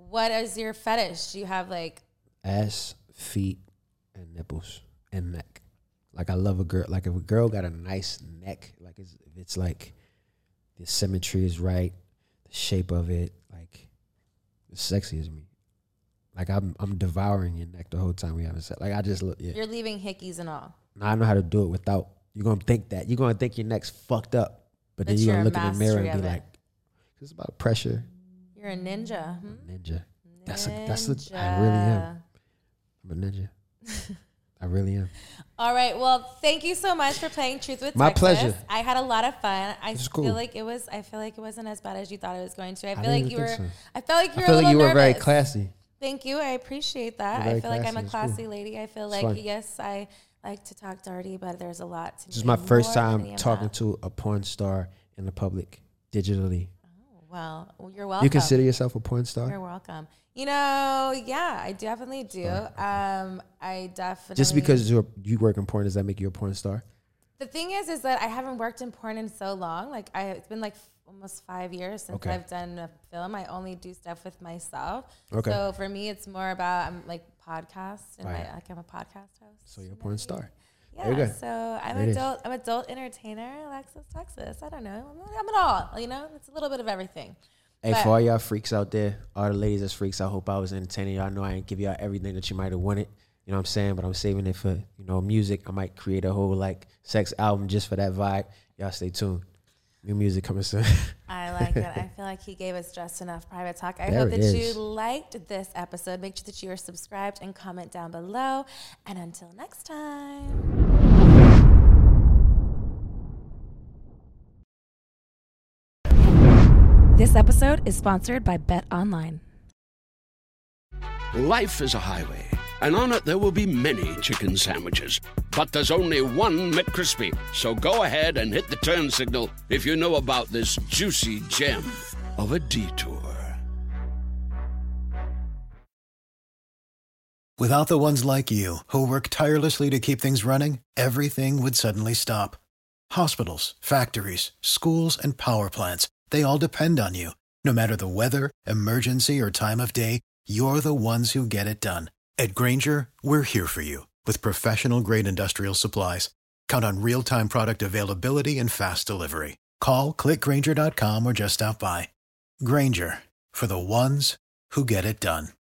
What is your fetish? Do you have like ass, feet, and nipples and neck? Like I love a girl. Like if a girl got a nice neck, like it's, if it's like the symmetry is right, the shape of it, like it's sexy as me. Like I'm I'm devouring your neck the whole time we having sex. Like I just look. Yeah. You're leaving hickeys and all. Now I know how to do it without. You're gonna think that you're gonna think your neck's fucked up, but, but then you're gonna look in the mirror and be like, "It's about pressure." You're a ninja. Hmm? A ninja. That's a. That's a. I really am. I'm a ninja. I really am. All right. Well, thank you so much for playing Truth with My Texas. pleasure. I had a lot of fun. I feel cool. like it was. I feel like it wasn't as bad as you thought it was going to. I feel I like you were. So. I felt like you were. I feel a like you were nervous. very classy. Thank you. I appreciate that. I feel like I'm a classy cool. lady. I feel it's like fun. yes, I like to talk dirty, but there's a lot to. This is my first time talking that. to a porn star in the public digitally. Oh, well, you're welcome. You consider yourself a porn star? You're welcome. You know, yeah, I definitely do. Um, I definitely just because you you work in porn, does that make you a porn star? The thing is, is that I haven't worked in porn in so long. Like I, it's been like f- almost five years since okay. I've done a film. I only do stuff with myself. Okay. So for me, it's more about I'm like podcasts and right. my, like I'm a podcast host. So you're a porn star. Yeah. So I'm an adult. I'm adult entertainer. Alexis Texas. I don't know. I'm, I'm it all. You know, it's a little bit of everything. Hey, but for all y'all freaks out there, all the ladies that's freaks, I hope I was entertaining y'all. I know I ain't give y'all everything that you might have wanted. You know what I'm saying? But I'm saving it for, you know, music. I might create a whole, like, sex album just for that vibe. Y'all stay tuned. New music coming soon. I like it. I feel like he gave us just enough private talk. I there hope that is. you liked this episode. Make sure that you are subscribed and comment down below. And until next time. This episode is sponsored by Bet Online. Life is a highway, and on it there will be many chicken sandwiches. But there's only one McCrispy. So go ahead and hit the turn signal if you know about this juicy gem of a detour. Without the ones like you, who work tirelessly to keep things running, everything would suddenly stop. Hospitals, factories, schools, and power plants, they all depend on you. No matter the weather, emergency, or time of day, you're the ones who get it done. At Grainger, we're here for you with professional-grade industrial supplies. Count on real-time product availability and fast delivery. Call, click Grainger dot com, or just stop by. Grainger, for the ones who get it done.